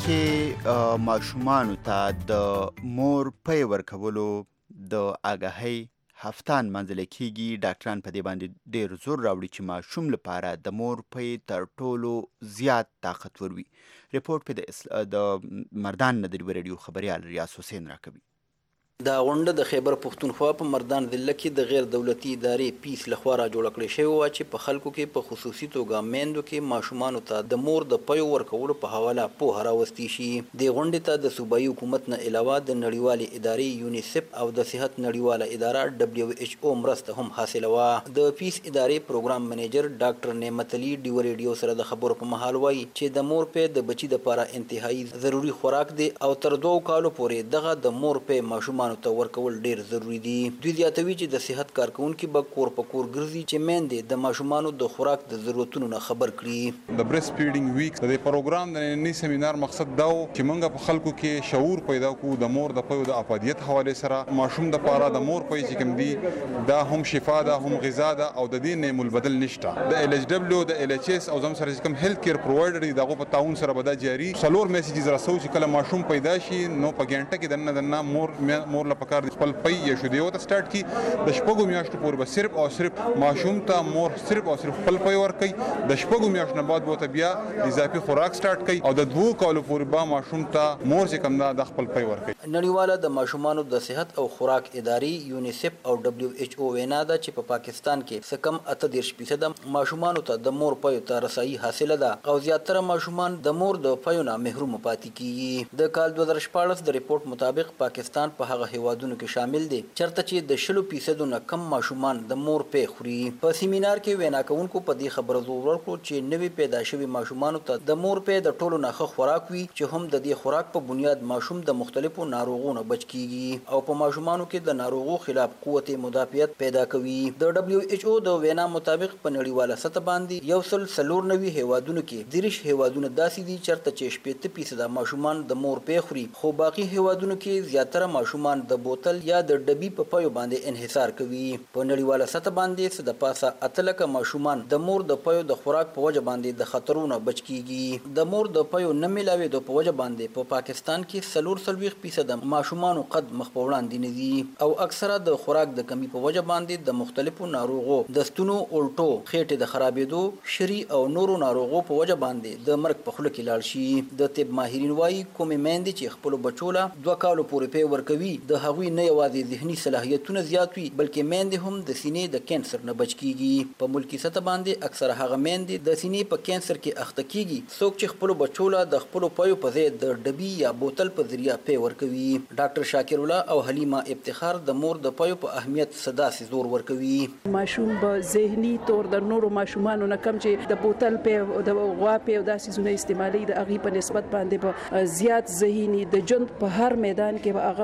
کې ماشومانو ته د مور پی ورکولو د آګاهۍ هفته نمانځل کېږي. ډاکټران په دې باندې ډېر زور راوړي چې ماشوم لپاره د مور پی تر ټولو زیات طاقتور وي. ریپورټ په د مردان نه د ډیو ریډیو خبریال ریاض حسین راکوي. دا غونډه د خیبر پښتونخوا په مردان ضلع کې د غیر دولتي ادارې پیس لخوا را جوړه کړې شوې وه چې په خلکو کې په خصوصي توګه میندو کې ماشومانو ته د مور د پیو ورکولو په حواله پوهه راوستي شي. دې غونډې ته د صوبایي حکومت نه علاوه د نړیوالې ادارې یونیسف او د صحت نړیواله اداره WHO مرسته هم حاصله وه. د پیس ادارې پروګرام منیجر ډاکټر نعمت علي ډیو ریډیو سره د خبرو په مهال وایي چې د مور پی د بچي دپاره انتهایی ضروري خوراک دی او تر 2 کالو پورې دغه د مور پی ماشومانو ته ورکول ډیر ضروری دي. دوی زیاتوي چې د صحت کارکونکو به کور په کور ګرځي چې میندې د ماشومانو د خوراک د ضرورتونو نه خبر کړي. د بریسټ فیډینګ ویک د پروګرام د نننی سیمینار مقصد دا و چې موږ په خلکو کې شعور پیدا کړو د مور د پیو د افادیت حواله سره ماشوم د پاره د مور پي چې کوم دي دا هم شفا ده هم غذا ده او د دې نعم البدل نشته. د LHW د LHS او زم سره کوم هیلث کیر پرووایډر دی دغه په تعاون سره به دا جاری 4 میسیجز راسو چې کله ماشوم پیدا شي نو په ګنټه کې دنه مور لپاره خپل پي یا شودیو ته سٹارټ کی د شپږو میاشتو پورې به صرف او صرف ماشوم ته مور صرف او صرف خپل پي ورکوي. د شپږو میاشتو نه بعد به بیا اضافي خوراک سٹارټ کوي او د 2 کالو پورې به ماشوم ته مور چې کوم د خپل پي ورکوي. نړیواله د ماشومانو د صحت او خوراک ادارې یونیسف او WHO وینا ده چې په پاکستان کې څه کم 38% ماشومانو ته د مور پي ته رسایي حاصله ده او زیاتره ماشومان د مور د پيو نه محروم پاتې کیږي. د کال 2014 د ریپورت مطابق پاکستان په هغه هیوادونو کې شامل دي چرته چې د 60% نه کم ماشومان د مور پی خوري. په سیمینار کې وینا کوونکو په دې خبره زور ورکړ چې نوې پیدا شوي ماشومانو ته د مور پی د ټولو نه ښه خوراک وي چې هم د دې خوراک په بنیاد ماشوم د مختلفو ناروغونو بچ کیږي او په ماشومانو کې د ناروغو خلاف قوت مدافعت پیدا کوي. د WHO د وینا مطابق په نړیواله سطح باندې 194 هیوادونو کې 30 هیوادونه داسې دي چرته چې 80% ماشومان د مور پی خوري خو باقي هیوادونو کې زیاتره ماشومان د بوتل یا د ډبي په پيو باندې انحصار کوي. په نړیواله سطح باندې څه د پاسه 8 لکه ماشومان د مور د پيو د خوراک په وجه باندې د خطرونو بچ کیږي. د مور د پيو نه ملاوي د په وجه باندې په پاکستان کې 40% ماشومان قد مخ په وړاندې نه دي او اکثره د خوراک د کمی په وجه باندې د مختلفو ناروغو د ستونو الټو خېټه د خرابېدو شری او نورو ناروغو په وجه باندې د مرګ په خوله کې لاړ شي. د طب ماهرین وايي کومې میندې چې خپل بچوله 2 کالو پورې پی ورکوي د هغوی نه یوازې ذهني صلاحیتونه زیات وي بلکې میندې هم د سینې د کینسر نه بچ کیږي. په ملکی سطح باندې اکثره هغه میندې د سینې په کینسر کې اخته کیږي څوک چې خپل بچوله د خپل پيو په ځای د ډبي یا بوتل په ذریعہ پی ورکوي. ډاکټر شاکر الله او حلیمه افتخار د مور د پيو په اهمیت صدا سي زور ورکوي. ماشوم به ذهني تور د نورو ماشومانو نه کم چې د بوتل پی او د غوا پی او داسې زونه استعمالي د اغي په نسبت باندې به زیات ذهني د جند په هر میدان کې به هغه مخ کی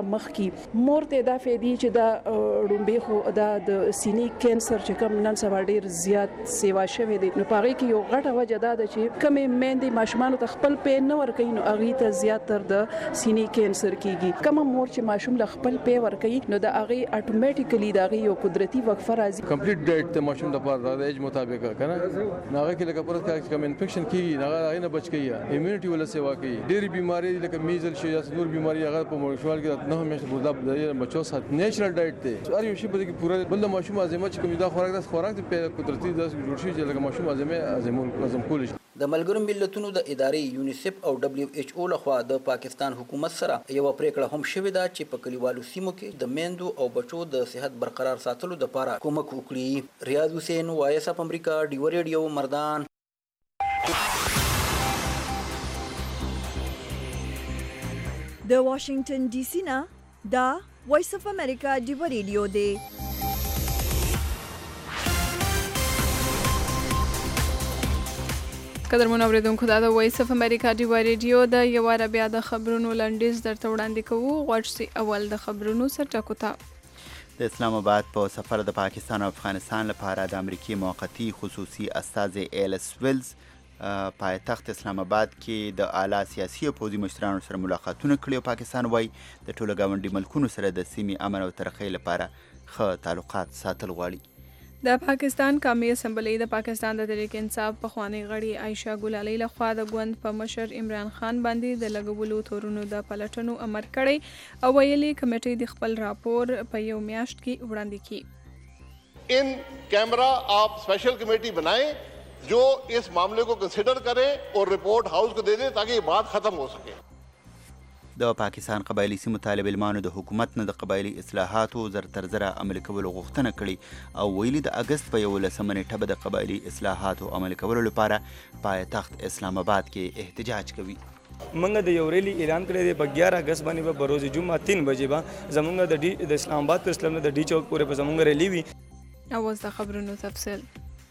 کیږي. مور ته دا فېدی چې دا ډومبې خو دا د سینې کینسر چې کوم نن سبا ډیر زیات سیوا شوی دی نو پاره کې یو غټه وجه دا ده چې کمې میندې ماشومان ته خپل پې نه ورکوي نو هغه ته زیات تر د سینې کینسر کیږي. کوم مور چې ماشوم له خپل پې ورکوي نو دا هغه اتوماتیکلی دا یو قدرتي وقفه راځي. کمپلیټ ډایټ ته ماشوم د پاره د ایج مطابق کنه ناغه کې لکه پرد کې کوم انفیکشن کیږي ناغه نه بچ کیږي ایمونټي ولا سیوا کوي. ډېری بیماری لکه میزل شي یا نور بیماری هغه په مورشوال کې نه همیشه بودا د بچو سات نیچرل ډایټ ته هر یو شی په کې پوره بل ماشوم اعظمه چې کوم دا خوراک د قدرتي د جوړ شي چې لکه ماشوم اعظم کول شي. د ملګرو ملتونو د ادارې یونیسف او دبليو ایچ او لخوا د پاکستان حکومت سره یو پریکړه هم شوې ده چې په کلیوالو سیمو کې د میندو او بچو د صحت برقرار ساتلو لپاره کومک وکړي. ریاض حسین، وایس اف امریکا، ډیو ریډیو، مردان. د واشنگټن ډي سي نه دا وایس اف امریکا ډیو ریډیو دی. قدرمن اوریدونکو دا د وایس اف امریکا ډیو ریډیو د یو واره بیا د خبرونو لنډیز درته وړاندې کوو. غوږ سي اول د خبرونو سرټکو ته. د اسلام آباد په سفر د پاکستان او افغانستان لپاره د امریکای موقتی خصوصي استازی ایلس ویلز پایتخت اسلام آباد کې د اعلی سیاسي او پوځي مشرانو سره ملاقاتونه کړي او پاکستان وایي د ټولو ګاونډي ملکونو سره د سیمې امن او ترقۍ لپاره ښه تعلقات ساتل غواړي. د پاکستان قومي اسمبلی د پاکستان د تحریک انصاف پخوانی غړي عایشه ګلالۍ لخوا د ګوند په مشر عمران خان باندې د لګولو تورونو د پلټنو امر کړی او ویلي کمیټې د خپل راپور په یو میاشت کې وړاندې کړي. इन कैमरा आप स्पेशल कमेटी बनाएं जो इस मामले को कंसिडर करे और रिपोर्ट हाउस को दे दे ताकि ये बात खत्म हो सके. د پاکستان قبایلی سیمو طالب علمانو د حکومت نه د قبایلی اصلاحاتو زر تر زره عملي کولو غوښتنه کړې او ویلي د اګست په 11 نیټه به د قبایلی اصلاحاتو عملي کولو لپاره پایتخت اسلام آباد کې احتجاج کوي. منګه د یو ریلی اعلان کړی دی په 11 اگست باندې به بروز جمعه 3 بجې به زمونږ د اسلام آباد پر اسلام د ډي چوک پورې په زمونږ ریلی وي. اوس د خبرونو تفصیل.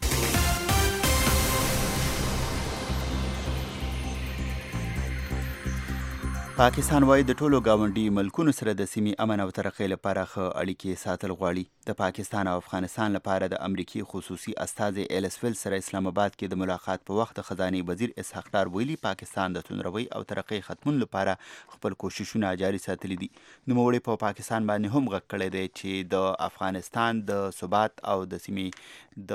پاکستان وایي د ټولو ګاونډي ملکونو سره د سیمې امن او ترقۍ لپاره ښه اړیکې ساتل غواړي. د پاکستان او افغانستان لپاره د امریکای خصوصي استازی ایلس ویلز سره اسلام آباد کې د ملاقات په وخت د خزانه وزیر اسحاق ډار ویلي پاکستان د توندروي او ترقۍ ختمون لپاره خپل کوششونه جاري ساتلي دي. نوموړي په پاکستان باندې هم غږ کړی دی چې د افغانستان د ثبات او د سیمې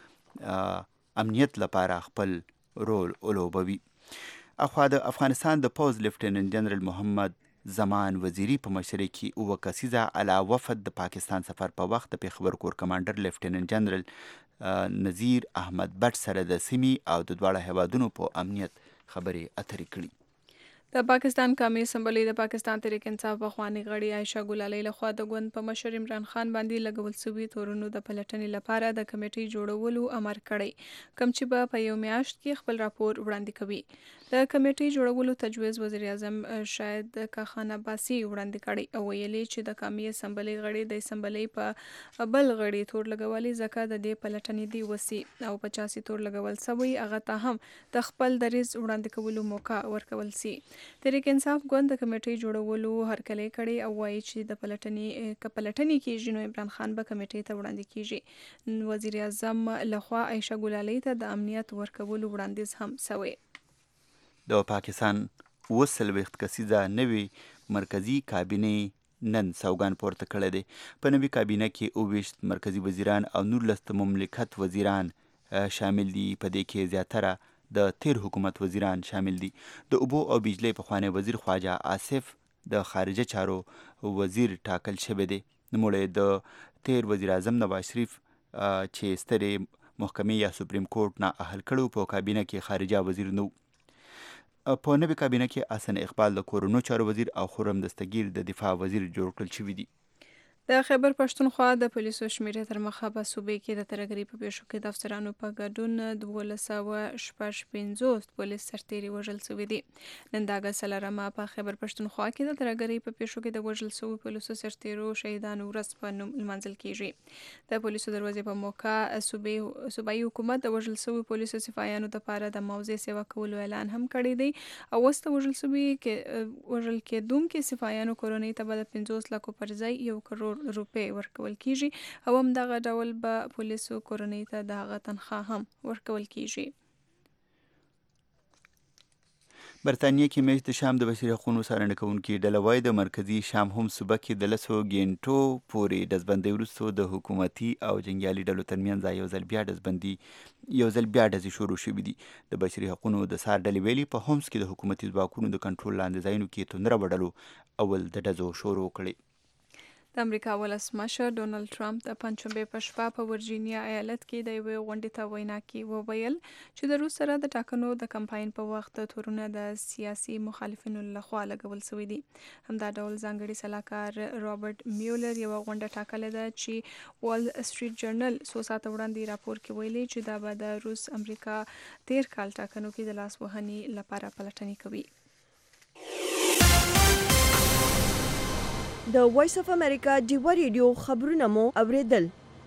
د امنیت لپاره خپل رول ولوبوي. اخوا د افغانستان د پوز لیفټیننټ جنرال محمد زمان وزیری په مشرۍ کې اوه کسیزه اعلی وفد د پاکستان سفر په وخت د پېښور کور کمانډر لیفټیننټ جنرال نذیر احمد بټ سره د سیمې او د دواړو هیوادونو په امنیت خبرې اترې کړي. د پاکستان قومي اسمبلی د پاکستان تحریک انصاف پخوانی غړي عایشه ګلالۍ لخوا د ګوند په مشر عمران خان باندې لګول شوي تورونو د پلټنې لپاره د کمیټې جوړولو امر کړی کوم چې په یو میاشت کې خپل راپور وړاندې کوي. د کمیټې جوړولو تجویز وزیر اعظم شاهد خاقان عباسي وړاندې کړی او ویلي چې د قومي اسمبلی غړي د اسمبلی په بل غړي تور لګولي ځکه د دې پلټنې دی وسی او 85 تور لګول سوی هغه ته هم د خپل دریز وړاندې کولو موقع ورکول سي. تحریک انصاف ګوند د کمیټې جوړولو هرکلی کړي او وایي چې د پلټنې کېږي نو عمران خان به کمیټې ته وړاندې کېږي. وزیر اعظم لخوا عایشه ګلالۍ ته د امنیت ورکولو وړاندیز هم سوی. د پاکستان 40 کسیزه نوې مرکزی کابینې نن سوګان پورته کړی دی. په نوې کابینه کې 29 مرکزی وزیران او 19 مملکت وزیران شامل دي. په دې کې زیاتره د تیر حکومت وزیران شامل دي. د اوبو او بجلی پخوانی وزیر خواجه آصف د خارجه چارو وزیر ټاکل شوی دی. نوموړی د تیر وزیر اعظم نواز شریف چې سترې محکمې یا سپریم کورټ نه اهل کړو په کابینه کې خارجه وزیر نو. په نوې کابینه کې حسن اقبال د کورونو چارو وزیر او خرم دستگیر د دفاع وزیر جوړ کړل شوي دي. د خیبر پښتونخوا د پولیسو شمیرې تر مخه په صوبې کې د ترهګرۍ په پیښو کې د افسرانو په ګډون 1250 پولیس سرتیري وژل شوي دي. نن د اګست 4 په خیبر پښتونخوا کې د ترهګرۍ په پیښو کې د وژل شوي پولیسو سرتیرو شهیدانو ورځ په نوم لمانځل کیږي. د پولیسو دروازې په موقع صوبایي حکومت د وژل شوي پولیسو سپایانو لپاره د موضوع سیوا کولو اعلان هم کړی دی او وسته وژل کېدونکو سپایانو کورنۍ ته به د 50 لکو پر ځای 1 کروڑ روپۍ ورکول کیږي او هم دغه ډول به پولیسو کورنۍ ته دغه تنخواه هم ورکول کیږي. برطانیه کې میاشت د شام د بشري حقوقو څارنه کوونکې ډله وایي د مرکزي شام هم صوبه کې د 10 ګینټو پورې ډزبندۍ وروسته د حکومتي او جنګیالي ډلو ترمنځ یو ځل بیا ډزې شروع شوې دي. د بشري حقوقو د څار ډلې ویلي په هومس کې د حکومتي ځواکونو د کنټرول لاندې ځایونو کې توندره ډلو اول د ډزو شروع کړې. د امریکا ولسمشر ډونالد ټرمپ د پنځشنبې په شپه په ورجینیا ایالت کې د یوې غونډې ته وینا کې وویل چې د روس سره د ټاکنو د کمپاین په وخت تورونه د سیاسي مخالفینو لخوا لګول شوي دي. همدا ډول ځانګړي سلاکار رابرټ میولر یوه غونډه ټاکلې ده چې وال سټریټ جرنل څو ساعته وړاندې راپور کې ویلي چې دا به د روس امریکا 13 کال ټاکنو کې د لاسوهنې لپاره پلټنې کوي. د وایس اف امریکا ډیوا ریډیو خبرونه مو اوریدل.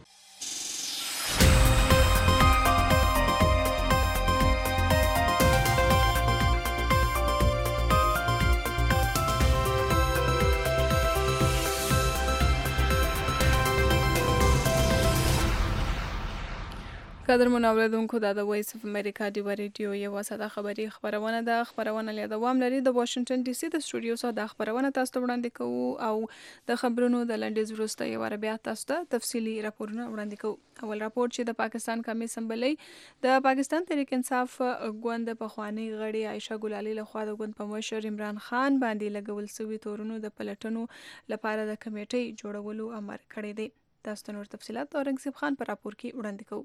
قدرمن اوریدونکو دا د وایس اف امریکا ډیوا ریډیو یوه ساده خبري خبرونه ده. خبرونه له دوام لري د واشنگټن ډي سي د سټوډیو څخه د خبرونه تاسو ته وړاندې کوو او د خبرونو د لنډیز وروسته یو بیا تاسو ته تفصیلي راپورونه وړاندې کوو. اول راپور چې د پاکستان کمی اسمبلی د پاکستان تحریک انصاف ګوند پخوانی غړي عایشه ګلالي لخوا د ګوند په مشر عمران خان باندې لګول شوي تورونو د پلټنو لپاره د کمیټې جوړولو امر کړی دی. تاسو ته نور تفصیلات اورنګزیب خان په راپور کې وړاندې کوو.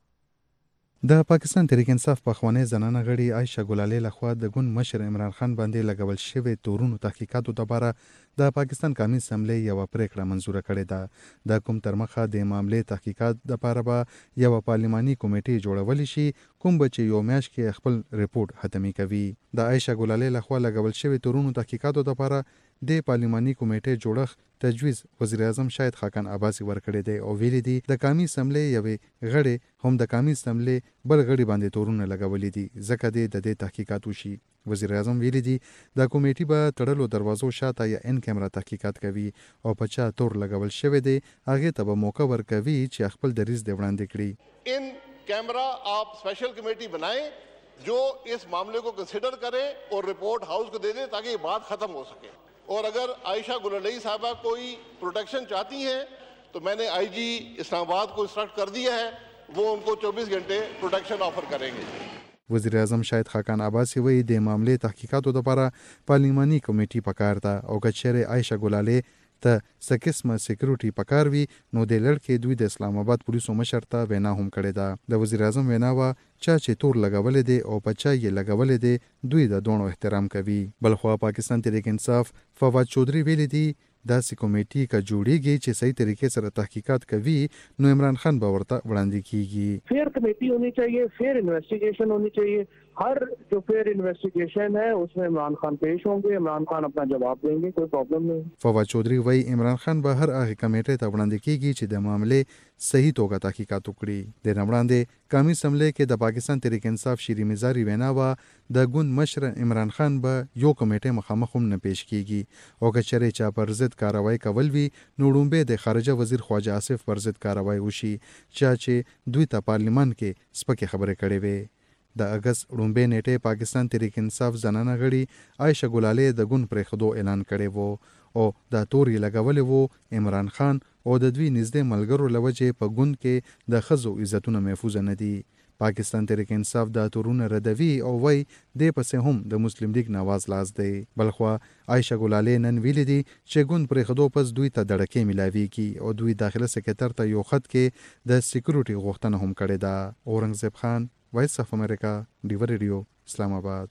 د پاکستان تحریک انصاف پخوانی زنانه غړي عایشه ګلالي لخوا د ګوند مشر عمران خان باندې لګول شوی تورونو تحقیقاتو لپاره د پاکستان قومي اسمبلی یو پریکړه منزوره کړې ده. د کوم تر مخه د معاملې تحقیقات لپاره به یو پارلماني کمیټه جوړول شي کوم به چې یو میاشت کې خپل ریپورت ختمي کوي. د عایشه ګلالي لخوا لګول شوی تورونو تحقیقاتو لپاره د پارلماني کمیټې جوړښت تجویز وزیر اعظم شاهد خاقان عباسي ورکړی دی او ویلي دي د قومي اسمبلی یوې غړي هم د قومي اسمبلی بل غړي باندې تورونه لګولي دي ځکه د دې تحقیقات وشي. وزیر اعظم ویلي دي د کمیټې به تړلو دروازو شاته یا ان کیمرا تحقیقات کوي او په چا تور لګول شوی دی هغه ته به موقع ورکوي چې خپل دریځ دی وړاندې کړي. ان कैमरा आप स्पेशल कमेटी बनाएं जो इस मामले को कंसिडर करे और रिपोर्ट हाउस को दे दे ताकि ये बात खत्म हो सके. और अगर आयशा गुलाली साहबा कोई प्रोटेक्शन चाहती हैं तो मैंने आईजी इस्लामाबाद को इंस्ट्रक्ट कर दिया है, वो उनको 24 घंटे प्रोटेक्शन ऑफर करेंगे. وزیر اعظم شاهد خاقان عباسي وایي د معاملې تحقیقاتو لپاره پارلماني کمیټې پکار ده او که چیرې عایشه ګلالي ته څه قسمه سکیورټي پکار وي نو د لړکې دوی د اسلام آباد پولیسو مشر ته وینا هم کړې ده. د وزیر اعظم وینا وا چا چې تور لګولې دي او په چا یې لګولې دي دوی د دوه احترام کوي. بلخوا پاکستان تحریک انصاف فواد چودھری ویلي دي داسې کمیټې کا جوړیږي چې صحیح طریقې سره تحقیقات کوي نو عمران خان به ورته وړاندې کیږي. فیر کمیٹی ہونی چاہیے, فیر انویسٹیگیشن ہونی چاہیے. ہر جو فیر انویسٹیگیشن ہے اس میں عمران خان پیش ہوں گے, عمران خان اپنا جواب دیں گے, کوئی پرابلم نہیں. فواد چودھری وایي عمران خان به هر هغه کمیټې ته وړاندې کیږي چې د معاملې صحیح توګه تحقیقات وکړي. د وړاندې قومي اسمبلی کې د پاکستان تحریک انصاف شیرین مزاری وینا وا د ګوند مشر عمران خان به یو کمیټه مخامخ هم نه پیش کیږي او که چېرې چا پر ضد کاروایی کول وي نو وړومبی د خارجه وزیر خواجه آصف پر ضد کاروایی وشي چې دوی ته پارلمان کې سپکې خبرې کړې وې. د اگست وړومبی نیټه پاکستان تحریک انصاف زنانه غړي عایشه ګلالي د ګوند پرېښودو اعلان کړی وو او دا توري لګولې وو عمران خان او د دوی نږدې ملګرو لوجې په ګوند کې د ښځو عزتونه محفوظ نه دي. پاکستان تحریک انصاف دا تورونه ردوي او وای د پسې هم د مسلم لیگ نواز لاس دی. بلخوا عایشه ګلالي نن ویلي دي چې ګوند پرېښودو پس دوی ته دړکې ملاویږي او دوی داخله سکرټر ته یو خط کې د سکیورټي غوښتنه هم کړې ده. اورنګزیب خان, وایس اف امریکا, ډیوا ریډیو, اسلام آباد.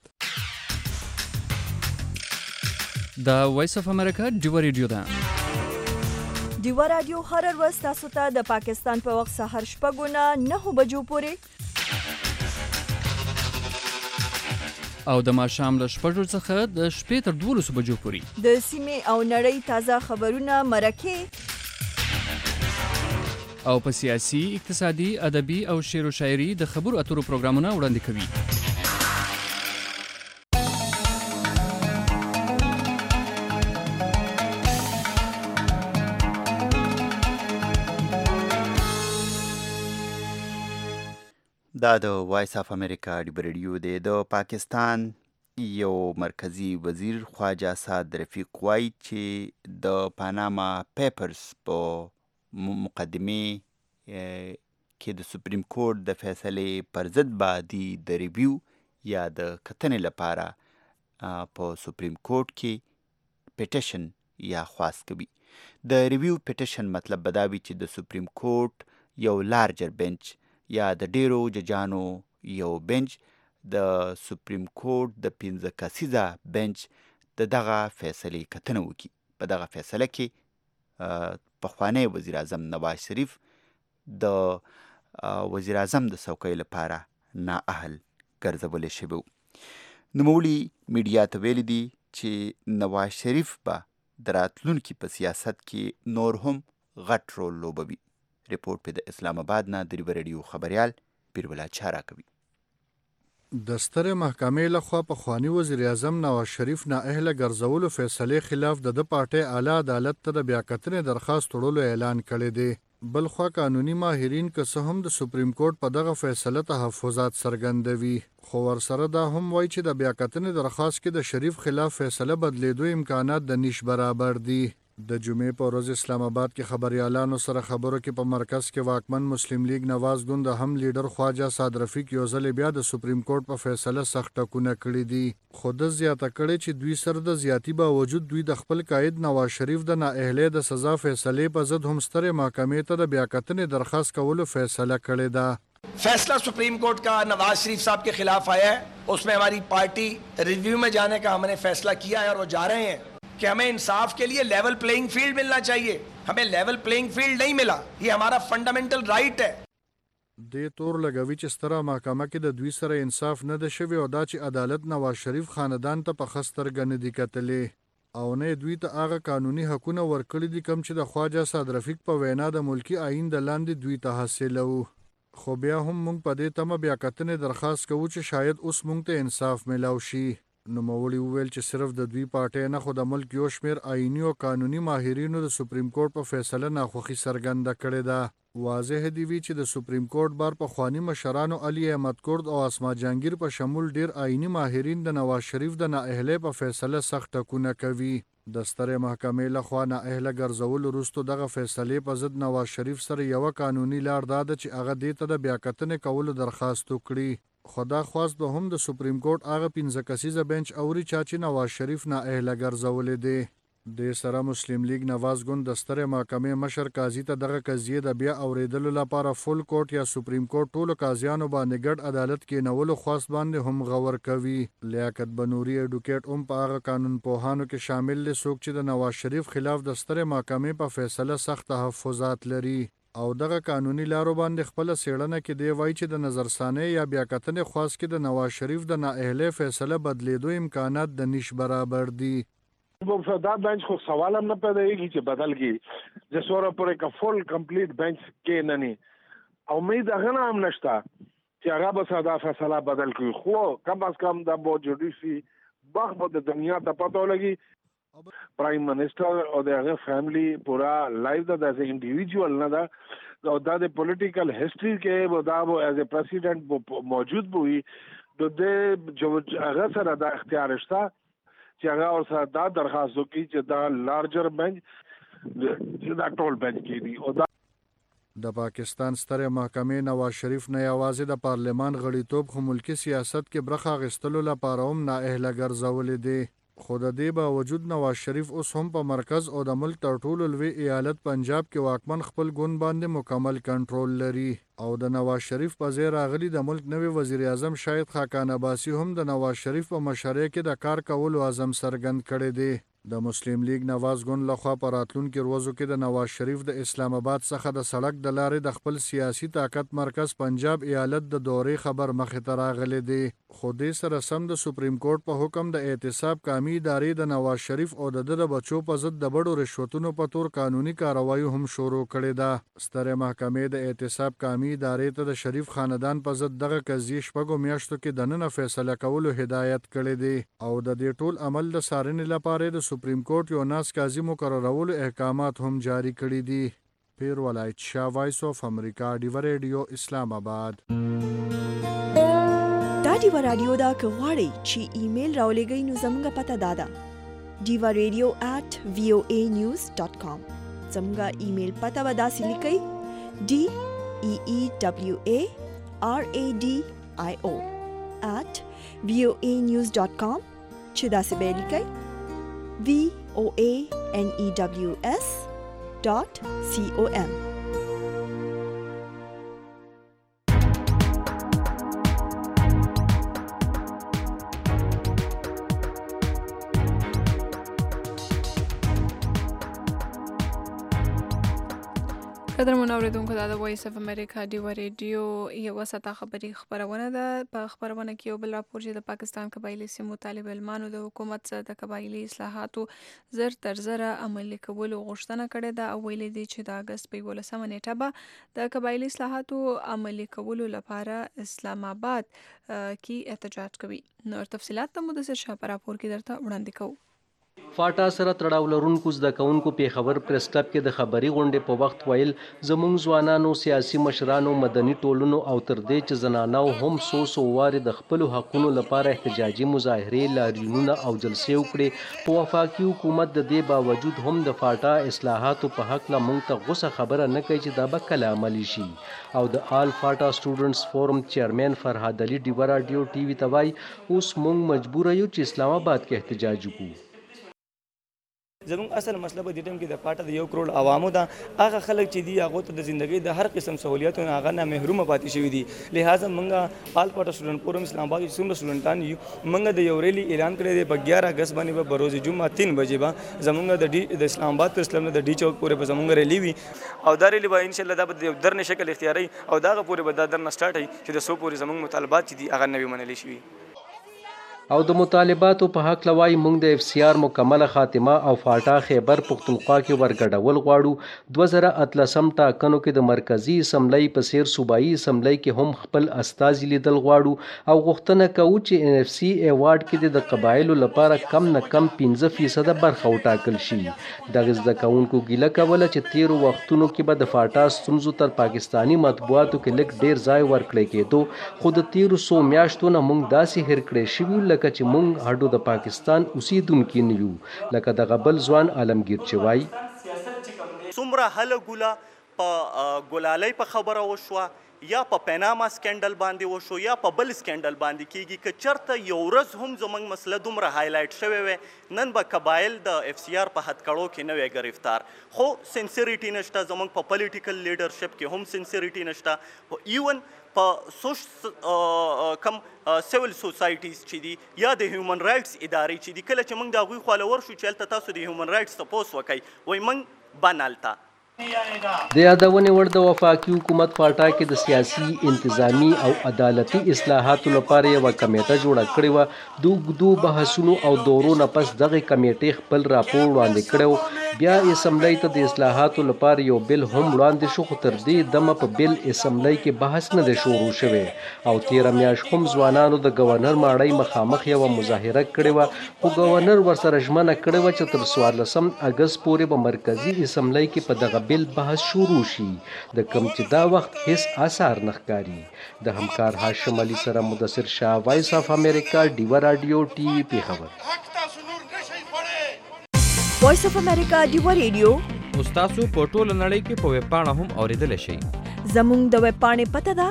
دا وایس اف امریکا ډیوا ریډیو ده. ډیوا رادیو هر ورځ تاسو ته د پاکستان په وخت سهار 6 نه 9 بجو پورې او د ماښام له 6 څخه د شپې تر 12 بجو پورې د سیمې او نړۍ تازه خبرونه مرکه او په سیاسي، اقتصادي، ادبي او شعر و شاعري د خبرو اترو پروګرامونه وړاندې کوي. دا د وایس اف امریکا ډیبر ریډیو دی. د پاکستان یو مرکزی وزیر خواجه سعد رفیق وایي چې د پاناما پیپرز په مقدمه کې د سپریم کورټ د فیصلې پر ضد بعدي د ریویو یا د کتنې لپاره په سپریم کورټ کې پټیشن یا خواست کوي. د ریویو پټیشن مطلب به دا وي چې د سپریم کورټ یو لارجر بنچ یا د ډیرو ججانو یو بنچ د سپریم کورټ د 15 کسیزه بنچ دغه فیصلې کتنه وکړي. په دغه فیصله کې پخوانی وزیر اعظم نواز شریف د وزیر اعظم د څوکۍ لپاره نااهل ګرځولی شوی و. نوموړي میډیا ته ویلي دي چې نواز شریف به د راتلونکي په سیاست کې نور هم غټ رول لوبوي. ریپورټ په د اسلام آباد نه د ریبر ریډیو خبريال پیربلا چارا کوي. د سترې محکمې لخوا پخوانی وزیر اعظم نواز شریف نااهله ګرځولو فیصلې خلاف د پارټۍ اعلی عدالت ته د بیاکتنې درخواست وړلو اعلان کړی دی. بل خوا قانوني ماهرین که څه هم د سپریم کورټ په دغه فیصله تحفظات څرګندوي، خو ورسره دا هم وایي چې د بیاکتنې درخواست کې د شریف خلاف فیصله بدلیدو امکانات د نش برابر دي. د جمعې په ورځ اسلام آباد کې خبريالانو سره خبرو کې په مرکز کې واکمن مسلم لیگ نواز ګوند هم لیډر خواجه سعد رفیق یو ځل بیا د سپریم کورټ په فیصله سخت ټکونه کړي دي. خو د زیاته کړي چې دوی سره د زیاتی باوجود دوی د خپل قائد نواز شریف د نااهلۍ د سزا فیصلې په ضد هم سترې محکمې ته د بیاکتنې درخواست کولو فیصله کړې ده. फैसला सुप्रीम कोर्ट का नवाज शरीफ साहब के खिलाफ आया है, उसमें हमारी पार्टी रिव्यू में जाने का हमने फैसला किया है और वो जा रहे हैं कि हमें इंसाफ के लिए लेवल प्लेइंग फील्ड मिलना चाहिए. हमें लेवल प्लेइंग फील्ड नहीं मिला, ये हमारा फंडामेंटल राइट है. د تور لګوي چې ستره محکمه کې د دوی سره انصاف نه ده شوی او دا چې عدالت نواز شریف خاندان ته په خستر ګڼي دي کتلې او نه دوی ته هغه قانوني حقونه ورکړي دي کوم چې د خواجه سعد رفیق په وینا د ملکی آئین د لاندې دوی ته حاصلو. خو بیا هم موږ په دې تمه بیاکتنې درخواست کوو چې شاید اوس موږ ته انصاف ملاو شي. نوموړي وویل چې صرف د دوی پارټۍ نه خو د ملک یو شمېر آئیني او قانوني ماهرینو د سپریم کورټ په فیصله ناخوښي څرګنده کړې ده. واضح دی وی چې د سپریم کورټ بار پخوانی مشرانو علي احمد کورد او اسما جهانگیر په شمول ډیر آئینی ماهرین د نواز شریف د نااهلۍ په فیصله سخت ټکونه کوي. د سترې محکمې لخوا نااهله ګرځول وروسته دغه فیصلې په ضد نواز شریف سره یو قانوني لار ده چې هغه دې ته د بیاکتنې کولو درخواست وکړي. خدا خواست به هم د سپریم کورټ هغه 15 کسیزه بنچ اوري چې نواز شریف نااهله ګرځولې دی. د سره مسلم لیگ نواز ګوند د سترې محکمې مشر قاضي ته دغه قضیه د بیا اوریدلو لپاره فول کورټ یا سپریم کورټ ټولو قاضیانو باندې ګډ عدالت کې نولو خواست باندې هم غور کوي. لیاقت بنوري اډوکیټ هم په هغه قانون پوهانو کې شامل دي څوک چې د نواز شریف خلاف د سترې محکمې په فیصله سخت تحفظات لري او دغه قانوني لارو باندې خپل سیړنه کې دی وایي چې د نظرثانۍ یا بیاکتنې خواست کې د نواز شریف د نااهلۍ فیصله بدلیدو امکانات د نش برابر دي. دا بینچ خو سوال هم نه پیدایږي چې بدل کی جسوره پورې کا فول کمپلیټ بینچ کې نه ني امید هغه هم نشته چې هغه به ساده فیصله بدل کړي. خو کم از کم د بو جوډیسي بخ په دنیا ته پته لګي پرایم منسٹر او دغه فیملی پورا لایف دا ایز ا انډیویډوال نه دا او دا د پولیټیکل هسټری کې دا ایز ا پریزیډنټ موجود وي د جو هغه سره دا اختیار شته چې هغه اور سره دا درخواست وکړي چې دا لارجر بنچ دا ټول بنچ کې دی. او دا د پاکستان ستره محکمې نواز شریف نه یوازې د پارلمان غړیتوب خو ملکی سیاست کې برخه اخیستلو لپاره هم نااهله ګرځولې دی. خو د دې باوجود نواز شریف اوس هم په مرکز او د ملک تر ټولو لوی ایالت پنجاب کې واکمن خپل ګوند باندې مکمل کنټرول لري او د نواز شریف په ځای راغلي د ملک نوی وزیر اعظم شاهد خاقان عباسی هم د نواز شریف په مشرۍ کې د کار کولو عزم څرګند کړی دی. د مسلم لیگ نواز ګوند لخوا په راتلونکو ورځو کې د نواز شریف د اسلام آباد څخه د سړک د لارې د خپل سیاسي طاقت مرکز پنجاب ایالت د دورې خبر مخې ته راغلی دی. خو دې سره سم د سپریم کورټ په حکم د احتساب قامي ادارې د نواز شریف او د بچو په ضد د بډو رشوتونو په تور قانوني کاروایي هم شروع کړې ده. سترې محکمې د احتساب قامي ادارې ته د شریف خاندان په ضد دغه قضیې شپږو میاشتو کې دننه فیصله کولو هدایت کړی دی او د دې ټول عمل د څارنې لپاره د سپریم کورټ یو ناز قاضي مقررولو احکامات هم جاری کړي دي. پیر ولایت شاه، وایس اف امریکا، ډیوا ریډیو، اسلام آباد. دا ډیوا رادیو دا که غواړئ چې ایمیل راولېږئ نو زموږ پته دا ده diva.radio@voanews.com. زموږ ایمیل پته به داسې لیکئ DEEWARADIO@voanews.com چې داسې به لیکئ VOANEWS.com. قدرمن اوریدونکو دا د وایس اف امریکا ډیوا ریډیو یو ساته خبری خبرونه ده. په خبرونه کې یو بل راپور چې د پاکستان قبایلی سیمو طالب علمانو د حکومت سره د قبایلی اصلاحاتو زر تر زره عملي کولو غوښتنه کړې ده او ویلي دي چې د اگست په 11 نیټه به د قبایلی اصلاحاتو عملي کولو لپاره اسلام آباد کې احتجاج کوي. نور تفصيلات ته مدثر شاه په راپور کې درته وړاندې کوو. فاټا سره تړاو لرونکو زده کوونکو پیښور پریس کلب کې د خبري غونډې په وخت ویل زموږ ځوانانو، سیاسي مشرانو، مدني ټولنو او تر دې چې زنانو هم څو وارې د خپل حقونو لپاره احتجاجي مظاهرې، لاریونونه او جلسې وکړې. په وفاقي حکومت د دې باوجود هم د فاټا اصلاحاتو په حق لا موږ ته غوسه خبره نه کوي چې دا به کله عملي شي. او د آل فاټا سټوډنټس فورم چیرمن فرهاد علي ډیوا رادیو ټي وي ته وایي اوس موږ مجبور یو چې اسلام آباد کې احتجاج وکړو. زموږ اصل مسله په دې ټیم کې د پاټه د 1 کروڑ عوامو دا هغه خلک چې دی هغه ته د ژوندۍ د هر قسم سہولیتونو هغه نه محروم پاتې شوی دي. لہذا موږ آل پاټه سټوډنټ فورم اسلام آباد کې څومره سټوډنټان یو موږ د یو ریلی اعلان کړی دی په 11 اگست باندې به روز جمعه 3 بجې به زموږ د اسلام آباد پر اسلام د ډي چوک پورې به زموږ ریلی وي او دا ریلی به ان شاء الله دا به درنه شکل اختیاري او دا پورې به دا درنه سٹارټ هي چې د سو پورې زموږ مطالبات دي هغه نوي منل شي. او د مطالباتو په حق لوای موږ د FCR مکمله خاتمه او فاټا خیبر پختونخوا کې ورګډول غواړو. 2013 ټاکنو کې د مرکزی اسمبلی په سیر صوبایي اسمبلی کې هم خپل استازي لیدل غواړو او غوښتنه کوو چې NFC ایوارډ کې د قبایلو لپاره کم نه کم 15% برخه وټاکل شي. د زده کوونکو ګیله کوله چې تیرو وختونو کې به د فاټا ستونزو تر پاکستانی مطبوعاتو کې لږ ډیر ځای ورکړی کېدو، خو د تیرو 100 میاشتو نه موږ داسې هیر کړی شوي لکه چې موږ هډو د پاکستان اوسیدونکي نه یو. لکه د غبل ځوان عالمگیر چې وایي څومره هله ګوله په ګلالۍ په خبره وشوه یا په پیناما سکینډل باندې وشو یا په بل سکینډل باندې کیږي که چرته یو ورځ هم زموږ مسله دومره هایلایټ شوی وي نن به قبایل د FCR په هتکړو کې نه وي گرفتار. خو سنسریټي نشته زموږ په پولیټیکل لیډرشپ کې هم سنسریټي نشته. ایون په کم سیول سوسایټیز چې دي یا د هیومن رائټس ادارې چې دي کله چې موږ د هغوی خواله ورشو چې هلته تاسو د هیومن رائټس تپوس وکئ وایي موږ بنالته د یادونې وړ د وفاقي حکومت فاټا کې د سیاسي، انتظامی او عدالتي اصلاحاتو لپاره یوه کمیټه جوړه کړې وه. د اوږدو بحثونو او دورو نه پس دغه کمیټې خپل راپور وړاندې کړی و. بیا اسمبلی ته د اصلاحاتو لپاره یو بل هم وړاندې شو، خو تر دې دمه په بل اسمبلی کې بحث نه دی شروع شوی. او تیره میاشت هم ځوانانو د ګورنر ماڼۍ مخامخ یوه مظاهره کړې وه، خو ګورنر ورسره ژمنه کړې وه چې تر 14 اګست پورې به مرکزي اسمبلی کې په دغه بل بحث شروع شي، د کوم چې دا وخت هیڅ آثار نه ښکاري. د همکار هاشم علي سره مدثر شاه، وایس اف امریکا، ډیوا رادیو ټي وي پیښور. وایس اف امریکا ډیوا ریډیو اوس تاسو په ټوله نړۍ کې په ویب پاڼه هم اوریدلی شئ. زموږ د ویب پاڼې پته ده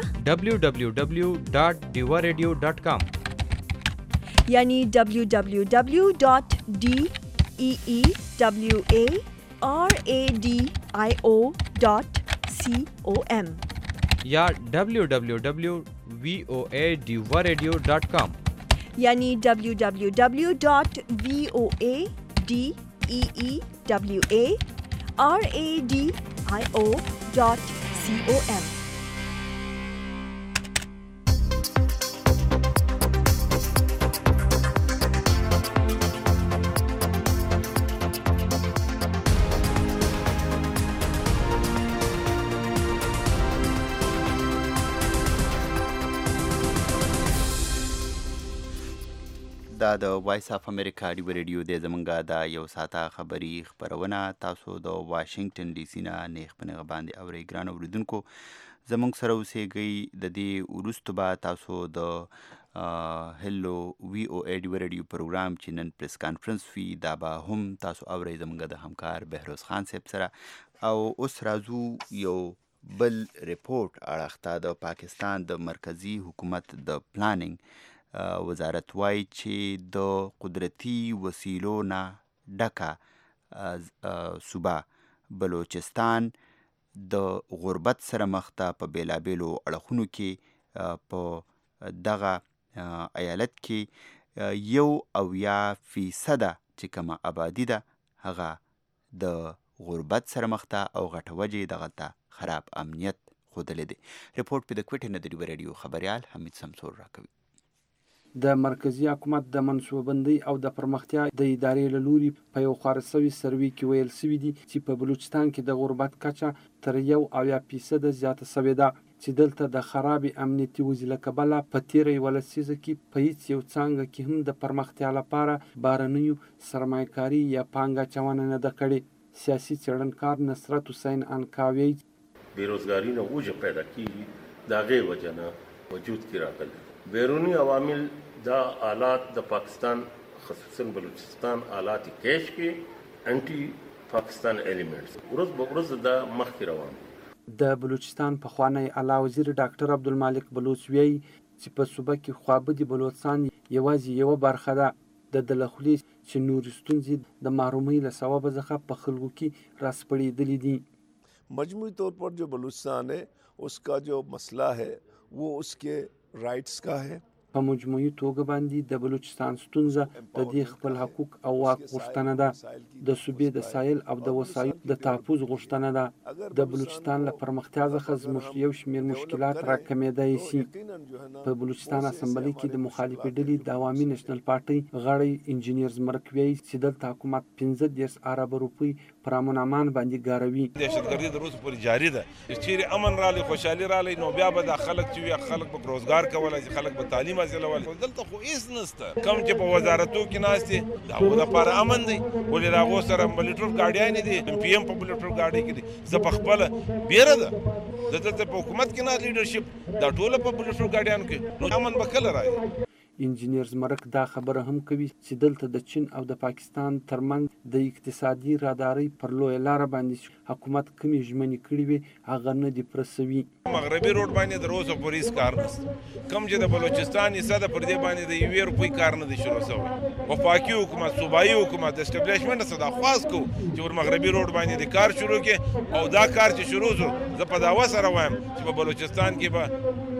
www.diwaradio.com یعنی www.deewaradio.com یا www.voadiwaradio.com یعنی www.voadiwaradio.com DEEWARADIO.com. دا د وایس اف امریکا ریډیو دی. زمونږه دا یو ساعته خبري خپرونه تاسو د واشنگټن ډي سي نه نیغ په نیغه باندې اورئ. ګران اورېدونکو زمونږ سره اوسېږئ. د دې وروسته به تاسو د هلو وی او ای ډیو ریډیو پروګرام چې نن پریس کانفرنس وي دا به هم تاسو اورئ زمونږ د همکار بهروز خان صاحب سره. او اوس راځو یو بل ریپورټ اړخ ته. د پاکستان د مرکزی حکومت د پلانینګ وزارت وایي چې د قدرتي وسیلو نه ډکه صوبه بلوچستان د غربت سره مخ ده. په بیلابیلو اړخونو کې په دغه ایالت کې 90% چې کومه آبادي ده هغه د غربت سره مخ ده او غټه وجه یې دغلته خراب امنیت ښودلی دی. ریپورټ په د کوټې نه د ډیو ریډیو خبریال حمید سمسور راکوي. د مرکزی حکومت د منصوبه‌بندۍ او د پرمختیا د ادارې له لوري په یو خپاره شوي سروې کې ویل شوي دي چې په بلوچستان کې د غربت کچه تر 90% زیاته شوې ده، چې دلته د خرابې امنیتي وضع له کبله په تېره یوه لسیزه کې په هیڅ یو څانګه کې هم د پرمختیا لپاره بهرنیو سرمایه‌کاري یا پانګه اچونه نه ده کړې. سیاسي څېړنکار نصرت حسین انکاوی بېروزګاري نه وجه پیدا کېږي، د هغې وجه نه وجود کې راغلی. بیرونی عوامل دا آلات د پاکستان خصوصا بلوچستان آلات کیش کې انټي پاکستان ایلیمنټس ورځ به ورځ دا مخکې روان. د بلوچستان پخوانی اعلی وزیر ډاکټر عبدالمالک بلوچ وایي چې په صوبه کې خوابدي بلوچستان یوازې یوه برخه ده. د له خولې چې نورې ستونزې د محرومۍ له سببه څخه په خلکو کې راسپړېدلې دي. مجموعی طور پر جو بلوچستان ہے اس کا جو مسئلہ ہے وہ اس کے رائٹس کا ہے. په مجموعي توګه باندې د بلوچستان ستونزه د دې خپل حقوق او واک غوښتنه ده. د صوبې د سایل او د وسایل د تحفظ غوښتنه ده. د بلوچستان له پرمختیا څخه زموږ یو شمېر مشکلات راکمېدای شي. په بلوچستان اسمبلۍ کې د مخالفې ډلې د عوامي نېشنل پارټۍ غړی انجینیر زمرک وایي چې دلته حکومت 15 اربه روپۍ پر امن امان باندې ګاروي. دهشتګردي د روز پورې جاري ده. چیرې امن رالی خوشحالي رالی نو بیا به د خلک چې خلک به روزګار کولای شي، خلک به تعلیم حاصل ول. دلته خو هیڅ نشته. کم چې په وزارتو کې ناست دي د هغو دپاره امن دی، ولې د هغو سره بلټروف ګاډیانې دي، پی ایم په بلټروف ګاډۍ کې دي. زه په خپله بیره ده د دلته په حکومت کې نه لیډرشپ دا ټوله په بلټروف ګاډیانو کې، نو امن به کله راځي؟ انجینیر زمرک دا خبره هم کوي چې دلته د چین او د پاکستان ترمنځ د اقتصادي رادارۍ پر لویه لاره باندې حکومت کومې ژمنې کړې وي هغه نه دي پوره سوي. مغربي روډ باندې د روزو پورې هېڅ کار نشته. کوم چې د بلوچستان حصه ده پر دې باندې د 1 روپۍ کار نه دی شروع شوی. وفاقي حکومت، صوبایي حکومت اسټبلیشمنټ څه دا خواست کوو چې ور مغربي روډ باندې د کار شروع کړي، او دا کار چې شروع شو زه په دعوه سره وایم چې په بلوچستان کې به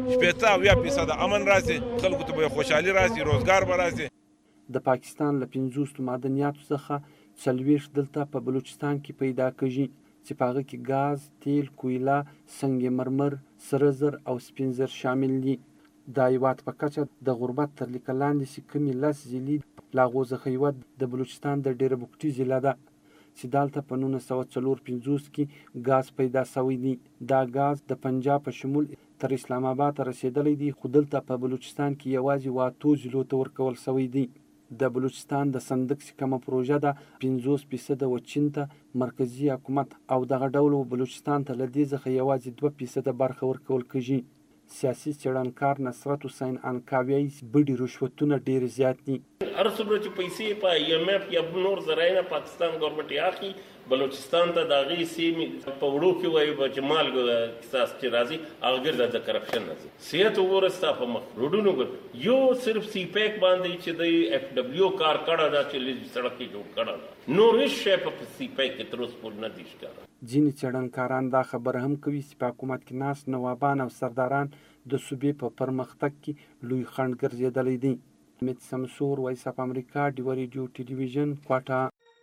80% امن راسي، خلکو ته به خوشحالي راسي، روزګار به راسي. د پاکستان له 50 معدنیاتو څخه 40 دلته په بلوچستان کې پیدا کېږي چې په هغه کې ګاز، تیل، کویله، سنگ مرمر، سره زر او سپین زر شامل دي. د هیواد په کچه د غربت تر لیکه لاندې چې کومې 10 ضلعې له هغو څخه یوه د بلوچستان د ډیره بوکټي ضلع ده چې دلته په 1954 کې ګاز پیدا شوی دی. دا ګاز د پنجاب په شمول تر اسلام آباد رسیدلی دی، خو دلته په بلوچستان کې یوازې 8 ضلعو ته ورکول شوی دی. د بلوچستان د صندوق چې کومه پروژه ده 50% و چین ته مرکزی حکومت او دغه ډول بلوچستان ته له دې څخه یوازې 2% برخه ورکول کېږي. سیاسي څېړنکار نصرت حسین انکاوی بډې رشوتونه ډېر زیات دي. هر څومره چې پیسې په IMF یا نور ذرایع نه پاکستان ګورنمنټ اخلي بلوچستان ته د هغې سیمې په وړو کې وایي چې مالګو احساس چې راځي هغه ګرځه د کرپشن راځي. صحت وګوره ستا په مخ روډونو وګوره، یو صرف سی پیک باندې چې د FW کار کړی ده چې سړک یې جوړ کړی ده، نور هېڅ شی په سی پیک کې تر اوسه پورې نه دي ښکاره. ځینې څېړنکاران دا خبره هم کوي چې په حکومت کې ناست نوابان او سرداران د صوبې په پرمختګ کې لوی خنډ ګرځېدلی دی. حمید سمسور، وایس اف امریکا، ډیو ریډیو ټلویزیون، کوټه.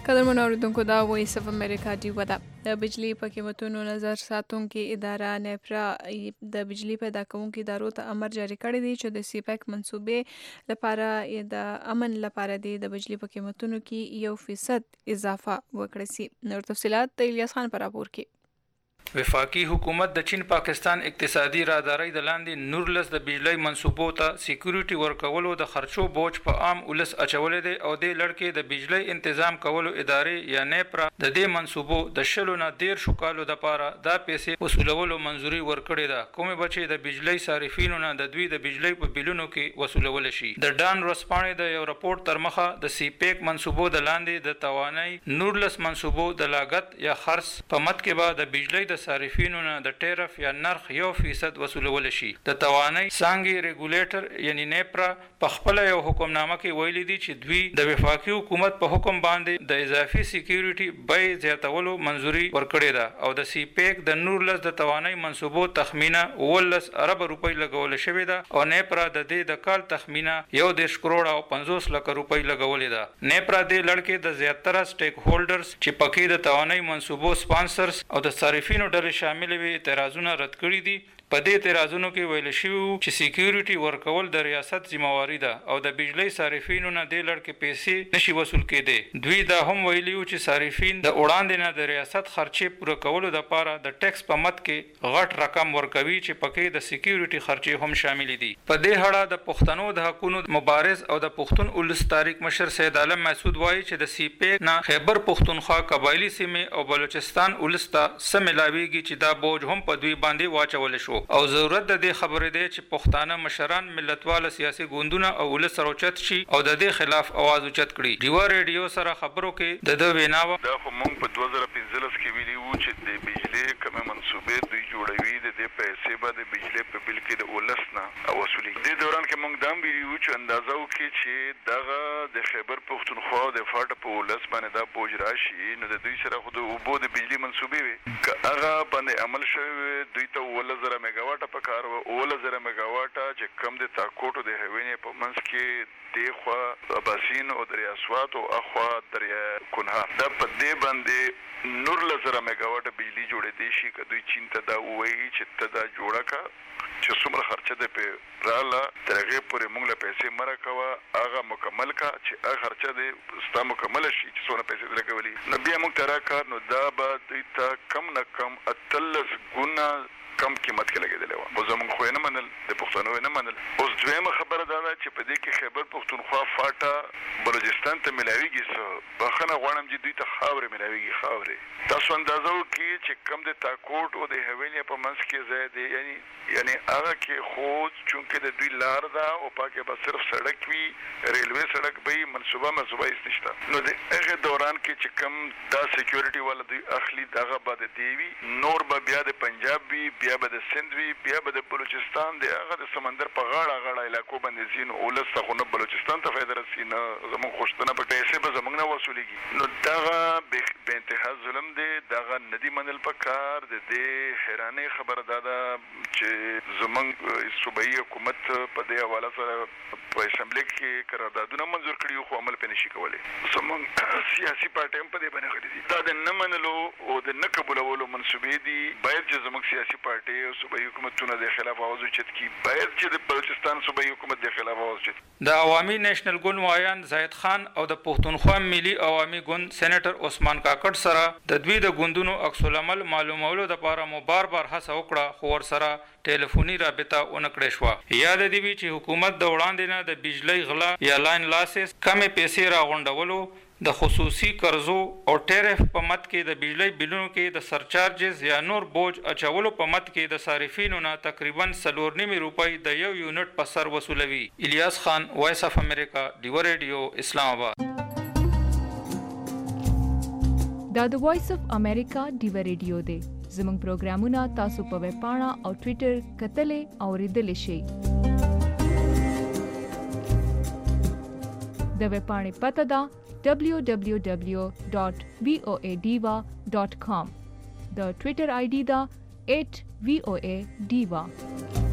قدرمن اوریدونکو دا وایس اف امریکا دی ودا د بجلی په قیمتونو نظر ساتونکو اداره نیپرا د بجلی پیدا کوونکو ادارو ته امر جاری کړی دی چې د سیپیک منصوبې لپاره د امن لپاره د بجلی په قیمتونو کې 1% اضافه وکړي سي. نور تفصيلات د الیاس خان پر راپور کې. وفاقي حکومت د چین پاکستان اقتصادي رادارۍ د لاندې نورلس د بجلی منصوبو ته سکیورټي ورکولو د خرچو بوج په عام ولس اچولې دی او د لړکې د بجلی تنظیم کولو ادارې یا نیپرا د دې منصوبو د شلو نه 13 کالو د پاره دا پیسې وصولولو منځوري ورکړې ده کومې بچي د بجلی صارفینو نه د دوی د بجلی په بلونو کې وصولول شي. د ډان رسپانې د یو راپورټ تر مخه د سیپیک منصوبو د لاندې د توانای نورلس منصوبو د لاګت یا خرڅ په مت کې به د بجلی د صارفینو نه د ټیرف یا نرخ 1% وصولول شي. د توانای څنګه ریګولیټر یعنی نیپرا په خپل یو حکمنامه کې ویلي دي چې دوی د وفاقي حکومت په حکم باندې د اضافي سکیورټي بای زیاتولو منځوري ورکړې ده او د سیپیک د نورلس د توانای منصوبو تخمینه 19 ارب روپۍ لګول شوې ده او نیپرا د دې د کال تخمینه 1.5 کروڑ او 50 لک روپۍ لګولې ده. نیپرا د لړکې د زیاتره سټیک هولډرز چې پکې د توانای منصوبو سپانسرز او د صارفینو ډلې شامل وي اعتراضونه رد کړي دي. په دې اعتراضونو کې ویل شوی چې سکیورټي ورکول د ریاست ذمہواری ده او د بجلی صارفینو نه د لړکې پیسې نشي وصول کېدي. دوی دا هم ویلي چې صارفین د وړاندې نه د ریاست خرچې پوره کولو لپاره د ټیکس په مت کې غټ رقم ورکوي چې پکې د سکیورټي خرچې هم شامل دي. په دې اړه د پښتنو د حقوقو مبارز او د پښتون ولس تاریخ مشر سید عالم مسعود وایي چې د سیپیک نه خیبر پښتونخوا قبایلی سیمې او بلوچستان ولس ته سملاویږي چې دا بوج هم په دوی باندې واچول شو او ضرورت د دې خبرې دی چې پښتانه مشران ملتواله سیاسي ګوندونه او ولس سروچت شي او د دې خلاف आवाज اوچت کړي. ډیوا ریډیو سره خبرو کې د ویناوه دا خو موږ په 2015 کې ویلي وو چې د بجلی کومه منصوبې دوی جوړوي د دې پیسې به د بجلی په بل کې د ولس نه وصولي. د دوران کې موږ دا ویلي وو چې اندازه وکړي چې دغه د خیبر پښتونخوا د فاټ په ولس باندې دا بوج راشي نو د دوی سره خو د اوبو د بجلی منصوبې وي که هغه باندې عمل شوی دوی ته 1,000 میگاواټه په کار و 1,000 میگاواټه چې کم د تاکوټو د هوینې په منځ کې د خوا اباسین او دریا سوات او اخوا دریا کنها دا په دې باندې 1,000 میگاواټه بجلی جوړې دي شي که دوی چین ته دا وایي چې ته دا جوړه کا چې څومره خرچه ده په رااله تر هغې پورې موږ له پیسې مه راکوه هغه مکمل کا چې هغه خرچه دې ستا مکمله شي چې څونه پیسې دې لګولي نو بیا موږ ته راکړه نو دا به دوی ته کم نه کم 18 ګونه کم قیمت کې لګېدلی وه خو زموږ خو یې نه منل د پښتنو یې نه منل. اوس دویمه خبره دا ده چې په دې کې خیبر پښتونخوا فاټه بلوچستان ته میلاویږي څه بخښنه غواړم چې دوی ته خاورې میلاویږي خاورې تاسو اندازه وکړئ چې کم د تاکوټ او د هوینې په منځ کې ځای دی یعنی هغه کې خو چونکې د دوی لار ده او پاکې به صرف سړک وي ریلوې سړک به وي منصوبه هیڅ نشته نو د هغې دوران کې چې کم دا سکیورټي والا دوی اخلي دغه به د دې وي نور به بیا د پنجاب وي بیا به د سند وي بیا به د بلوچستان د هغه د سمندر په غاړه علاقو باندې ځي نو ولس ته خو نه بلوچستان ته فایده رسي نه زموږ غوښتنه په پیسې به زموږ نه وصولېږي نو دغه بې انتها ظلم دی دغه نه دي منل پکار د دې حیرانۍ خبره دا ده چې زموږ صوبایي حکومت په دې حواله سره په اسمبلی کې قراردادونه منظور کړي خو عمل پرې نشي کولی. زموږ سیاسي پارټۍ هم په دې باندې غلي دي دا د نه منلو او د نه قبولولو منصوبې دي باید چې زموږ سیاسي پارټۍ او صوبایي حکومتونه د خلاف आवाज اوچت کړي باید چې د بلوچستان صوبایي حکومت د خلاف आवाज اوچت کړي. د عوامي نېشنل ګوند وایان زاهد خان او د پښتونخوا ملي عوامي ګوند سېنیټر عثمان کاکړ سره د دوی د ګوندونو عکس العمل معلومولو لپاره مو بار هڅه وکړه خو ورسره ټلیفوني رابطه ونه کړې شوه. یاد دې وي چې حکومت د وړاندې نه د بجلی غلا یا لاین لاسز کمې پیسې راغونډولو د خصوصي قرضو او ټیرف په مت کې د بجلی بلونو کې د سرچارجز یا نور بوج اچولو په مت کې د صارفینو نه تقریبا 4.5 روپۍ د یو یونټ په سر وصولوي. الیاس خان وایس اف امریکا ډیوا ریډیو اسلام آباد. دا د وایس اف امریکا ډیوا ریډیو دی. زموږ پروګرامونه تاسو په ویب پاڼه او ټوئیټر کتلې او ریډلې شئ. د ویب پاڼې پته ده www.voadiva.com. د ټوئیټر آی ډي ده @voadiva.